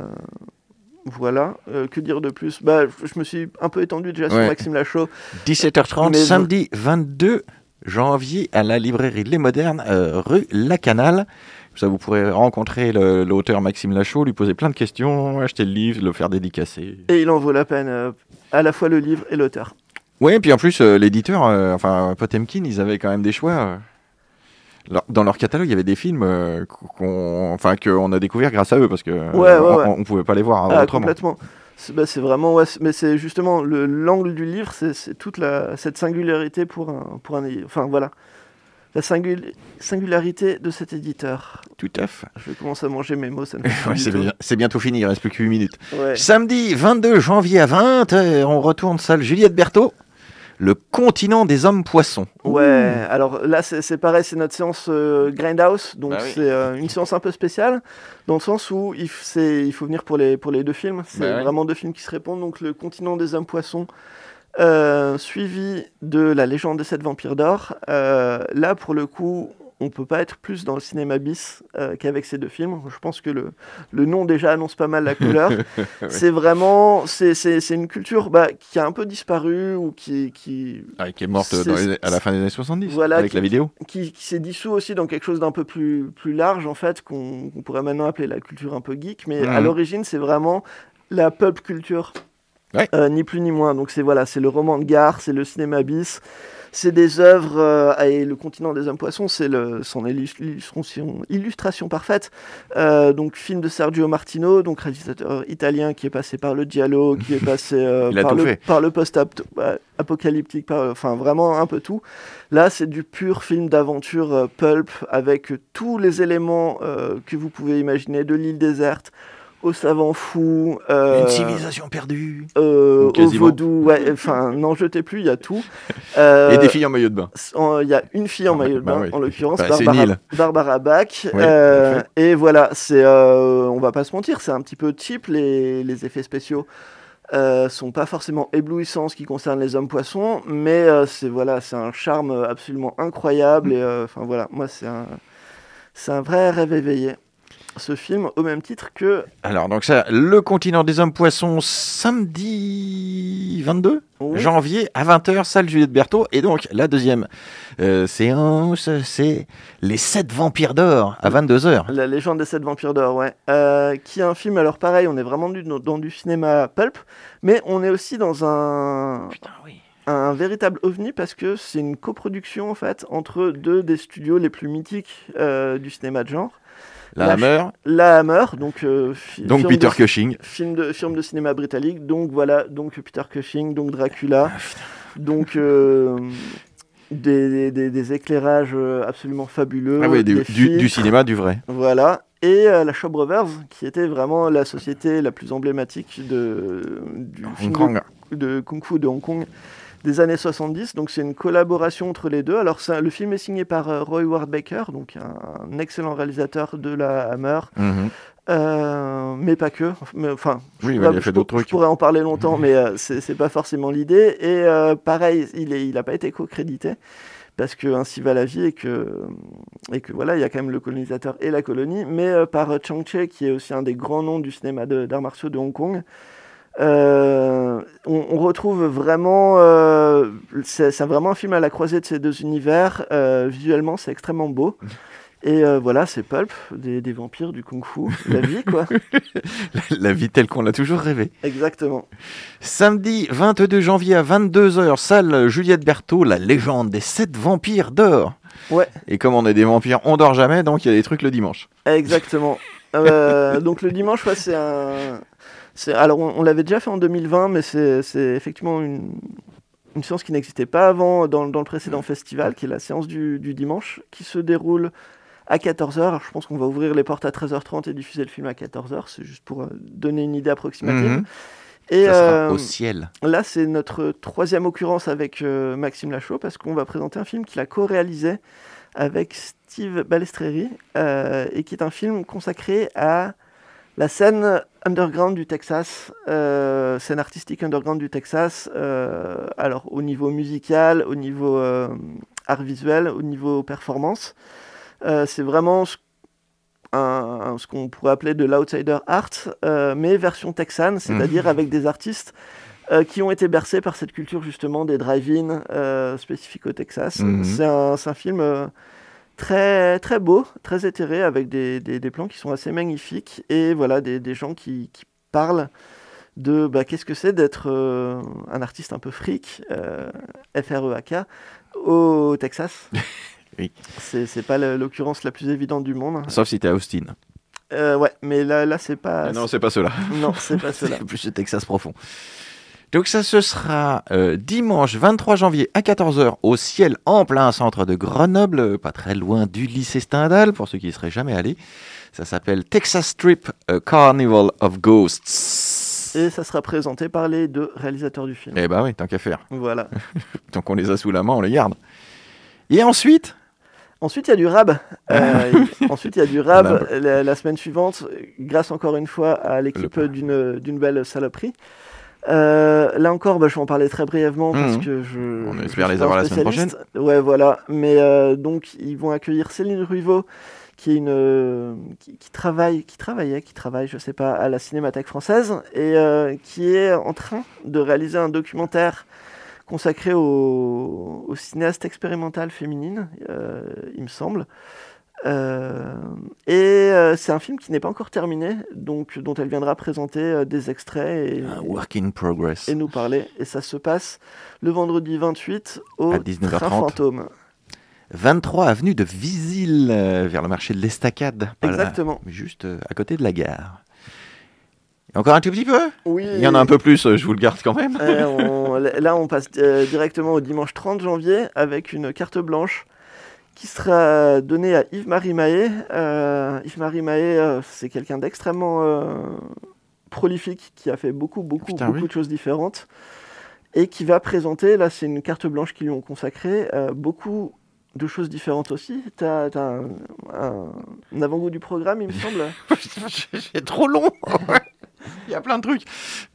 voilà, Euh, que dire de plus, bah, je me suis un peu étendu déjà sur Ouais. Maxime Lachaud. dix-sept heures trente, Mais- samedi vingt-deux janvier à la librairie Les Modernes, euh, rue Lacanal. Ça, vous pourrez rencontrer le- l'auteur Maxime Lachaud, lui poser plein de questions, acheter le livre, le faire dédicacer. Et il en vaut la peine, euh, à la fois le livre et l'auteur. Ouais, et puis en plus, euh, l'éditeur, euh, enfin Potemkin, ils avaient quand même des choix. euh. Leur- Dans leur catalogue, il y avait des films euh, qu'on, enfin, qu'on a découvert grâce à eux, parce que euh, Ouais, ouais, on, ouais. on pouvait pas les voir Ah, autrement. complètement. C'est, bah, c'est vraiment, ouais, c'est- mais c'est justement le, l'angle du livre, c'est, c'est toute la, cette singularité pour un, pour un, enfin voilà, la singul- singularité de cet éditeur. Tout à fait. Je commence à manger mes mots, ça ne fait plus Ouais, du c'est, tout. bien- c'est bientôt fini, il reste plus que huit minutes. Ouais. Samedi vingt-deux janvier à vingt heures, on retourne salle Juliette Berthaud, le continent des hommes poissons. Ouais, alors là c'est, c'est pareil, c'est notre séance euh, Grindhouse, donc Bah oui. c'est euh, une séance un peu spéciale, dans le sens où il, f- c'est, il faut venir pour les, pour les deux films, c'est Bah oui. vraiment deux films qui se répondent, donc le continent des hommes poissons, euh, suivi de la légende des sept vampires d'or. Euh, là pour le coup, on peut pas être plus dans le cinéma bis euh, qu'avec ces deux films. Je pense que le, le nom déjà annonce pas mal la couleur. C'est vraiment, c'est, c'est, c'est une culture bah, qui a un peu disparu ou qui, qui, Ah, qui est morte C'est- dans les- à la fin des années soixante-dix, Voilà, avec qui- la vidéo. qui, qui s'est dissous aussi dans quelque chose d'un peu plus, plus large, en fait, qu'on, qu'on pourrait maintenant appeler la culture un peu geek. Mais Mhm. à l'origine, c'est vraiment la pulp culture, Ouais. Euh, ni plus ni moins. Donc c'est, voilà, c'est le roman de gare, c'est le cinéma bis, c'est des œuvres, euh, et le continent des hommes poissons, c'est le, son illus- illustration, illustration parfaite. Euh, donc film de Sergio Martino, donc réalisateur italien qui est passé par le giallo, qui est passé euh, Il a par, tout le, fait. par le post-apocalyptique, par, enfin vraiment un peu tout. Là, c'est du pur film d'aventure euh, pulp avec euh, tous les éléments euh, que vous pouvez imaginer, de l'île déserte au savant fou, euh, Une civilisation perdue. euh, au Quasiment. vaudou, ouais, enfin, n'en jetez plus, il y a tout. Euh, Et des filles en maillot de bain. en- Il y a une fille en Ah, maillot de bah bain, oui. en l'occurrence, Bah, c'est Barbara, Neil. Barbara Bach. Ouais, Euh, tout à et voilà, c'est, euh, on va pas se mentir, c'est un petit peu cheap, les, les effets spéciaux. Euh, sont pas forcément éblouissants en ce qui concerne les hommes poissons, mais euh, c'est voilà, c'est un charme absolument incroyable et euh, enfin voilà, moi c'est un c'est un vrai rêve éveillé. Ce film, au même titre que Alors, donc ça, le continent des hommes poissons, samedi vingt-deux Oui. janvier à vingt heures, salle Juliette Berthaud. Et donc, la deuxième euh, séance, c'est Les sept vampires d'or à vingt-deux heures. La légende des sept vampires d'or, ouais. Euh, qui est un film, alors pareil, on est vraiment du- dans du cinéma pulp, mais on est aussi dans un, Putain, oui. un véritable ovni parce que c'est une coproduction en fait entre deux des studios les plus mythiques euh, du cinéma de genre. La La Hammer, La Hammer, donc, euh, fi- donc film Peter de, Cushing. film de film de cinéma britannique, donc voilà, donc Peter Cushing, donc Dracula, Ah, putain. donc euh, des, des- des- des éclairages euh, absolument fabuleux, Ah oui, du, des du- films. du cinéma, du vrai. Voilà. Et euh, la Shaw Brothers, qui était vraiment la société la plus emblématique de, du Hong film Kong. de, de Kung Fu de Hong Kong des années soixante-dix. Donc c'est une collaboration entre les deux. Alors ça, le film est signé par euh, Roy Ward Baker, donc un, un excellent réalisateur de la Hammer. Mhm. Euh, mais pas que. Mais, enfin, oui, je, bah, pourrais, il a fait je, d'autres je trucs. pourrais en parler longtemps, mais euh, c'est, c'est pas forcément l'idée. Et euh, pareil, il est, il a pas été co-crédité parce que ainsi va la vie et que et que voilà, il y a quand même le colonisateur et la colonie, mais euh, par Chang Cheh, qui est aussi un des grands noms du cinéma de, d'arts martiaux de Hong Kong. Euh, on, on retrouve vraiment, euh, c'est, c'est vraiment un film à la croisée de ces deux univers. Euh, visuellement, c'est extrêmement beau. Et euh, voilà, c'est Pulp, des, des vampires, du kung-fu, la vie, quoi. la, la vie telle qu'on l'a toujours rêvé. Exactement. Samedi vingt-deux janvier à vingt-deux heures, salle Juliette Berthaud, la légende des sept vampires dort. Ouais. Et comme on est des vampires, on dort jamais, donc il y a des trucs le dimanche. Exactement. euh, donc le dimanche, ouais, c'est un... C'est... Alors, on, on l'avait déjà fait en deux mille vingt, mais c'est, c'est effectivement une... une séance qui n'existait pas avant dans, dans le précédent festival, qui est la séance du, du dimanche, qui se déroule à quatorze heures. Alors, je pense qu'on va ouvrir les portes à treize heures trente et diffuser le film à quatorze heures. C'est juste pour euh, donner une idée approximative. Mmh. Et, ça sera euh, au ciel. Là, c'est notre troisième occurrence avec euh, Maxime Lachaud, parce qu'on va présenter un film qu'il a co-réalisé avec Steve Balestreri, euh, et qui est un film consacré à la scène underground du Texas, euh, scène artistique underground du Texas, euh, alors au niveau musical, au niveau euh, art visuel, au niveau performance. Euh, c'est vraiment ce, un, un, ce qu'on pourrait appeler de l'outsider art, euh, mais version texane, c'est-à-dire mmh. avec des artistes euh, qui ont été bercés par cette culture justement des drive-in euh, spécifiques au Texas. Mmh. C'est, un, c'est un film euh, très, très beau, très éthéré, avec des, des, des plans qui sont assez magnifiques, et voilà, des, des gens qui, qui parlent de bah, qu'est-ce que c'est d'être euh, un artiste un peu freak, euh, F R E A K, au Texas. Oui. C'est, c'est pas l'occurrence la plus évidente du monde. Sauf si t'es à Austin. Euh, ouais, mais là, là c'est pas... Ah non, c'est pas cela. Non, c'est pas cela. C'est plus le Texas profond. Donc ça, ce sera euh, dimanche vingt-trois janvier à quatorze heures au ciel en plein centre de Grenoble, pas très loin du lycée Stendhal, pour ceux qui n'y seraient jamais allés. Ça s'appelle Texas Strip, A Carnival of Ghosts. Et ça sera présenté par les deux réalisateurs du film. Eh ben oui, tant qu'à faire. Voilà. Tant qu'on les a sous la main, on les garde. Et ensuite Ensuite, il y a du rab. Euh, ensuite, il y a du rab la, la semaine suivante, grâce encore une fois à l'équipe Le... d'une, d'une belle saloperie. Euh, là encore, bah, je vais en parler très brièvement parce mmh. que je. On espère les avoir la semaine prochaine. Ouais, voilà. Mais euh, donc, ils vont accueillir Céline Ruiveau, qui est une euh, qui, qui travaille, qui travaillait, qui travaille, je sais pas, à la Cinémathèque française et euh, qui est en train de réaliser un documentaire consacré au, au cinéaste expérimental féminine, euh, il me semble. Euh, et euh, c'est un film qui n'est pas encore terminé, donc dont elle viendra présenter euh, des extraits et, un work in progress. Et nous parler. Et ça se passe le vendredi vingt-huit au à dix-neuf heures trente. Train Fantôme. vingt-trois avenue de Visil, euh, vers le marché de l'Estacade. Exactement. Voilà, juste euh, à côté de la gare. Et encore un tout petit peu ? Oui. Il y en a un peu plus, je vous le garde quand même. Euh, on, là, on passe euh, directement au dimanche trente janvier avec une carte blanche qui sera donnée à Yves-Marie Mahé. Euh, Yves-Marie Mahé, euh, c'est quelqu'un d'extrêmement euh, prolifique qui a fait beaucoup, beaucoup, Putain, beaucoup oui. de choses différentes et qui va présenter, là, c'est une carte blanche qu'ils lui ont consacrée, euh, beaucoup de choses différentes aussi. T'as, t'as un, un, un avant-goût du programme, il me semble. C'est trop long. Il y a plein de trucs.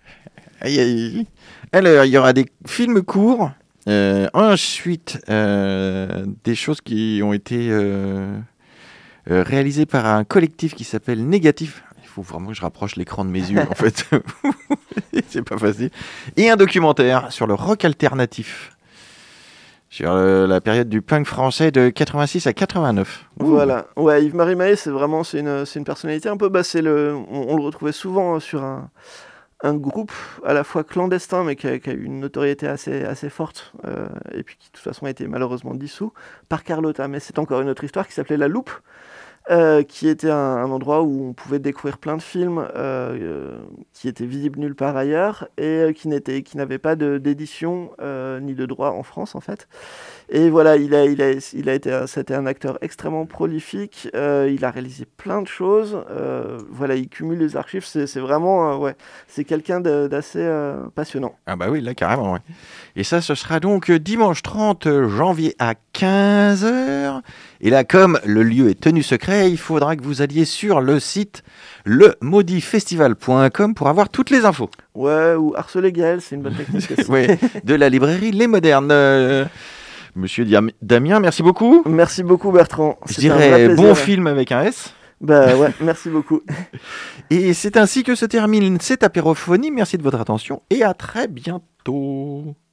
Alors, il y aura des films courts. Euh, ensuite, euh, des choses qui ont été euh, euh, réalisées par un collectif qui s'appelle Négatif. Il faut vraiment que je rapproche l'écran de mes yeux, en fait. C'est pas facile. Et un documentaire sur le rock alternatif. Sur euh, la période du punk français de quatre-vingt-six à quatre-vingt-neuf. Ouh. Voilà. Ouais, Yves-Marie Mahé, c'est vraiment c'est une, c'est une personnalité un peu... Bah, c'est le, on, on le retrouvait souvent sur un, un groupe à la fois clandestin, mais qui a, qui a eu une notoriété assez, assez forte, euh, et puis qui, de toute façon, a été malheureusement dissous par Carlotta. Mais c'est encore une autre histoire qui s'appelait La Loupe, euh, qui était un, un endroit où on pouvait découvrir plein de films euh, euh, qui étaient visibles nulle part ailleurs et euh, qui, n'étaient, qui n'avaient pas de, d'édition euh, ni de droit en France, en fait. Et voilà, il a, il a, il a été, c'était un acteur extrêmement prolifique. Euh, il a réalisé plein de choses. Euh, voilà, il cumule les archives. C'est, c'est vraiment, euh, ouais, c'est quelqu'un de, d'assez euh, passionnant. Ah bah oui, là carrément. Ouais. Et ça, ce sera donc dimanche trente janvier à quinze heures. Et là, comme le lieu est tenu secret, après, il faudra que vous alliez sur le site le maudit festival point com pour avoir toutes les infos. Ouais, ou harceler Gaël, c'est une bonne technique aussi. Ouais, de la librairie Les Modernes. Euh, Monsieur Diam- Damien, merci beaucoup. Merci beaucoup Bertrand. Je C'était un vrai dirais plaisir. bon film avec un S. Bah ouais, merci beaucoup. Et c'est ainsi que se termine cette apérophonie. Merci de votre attention et à très bientôt.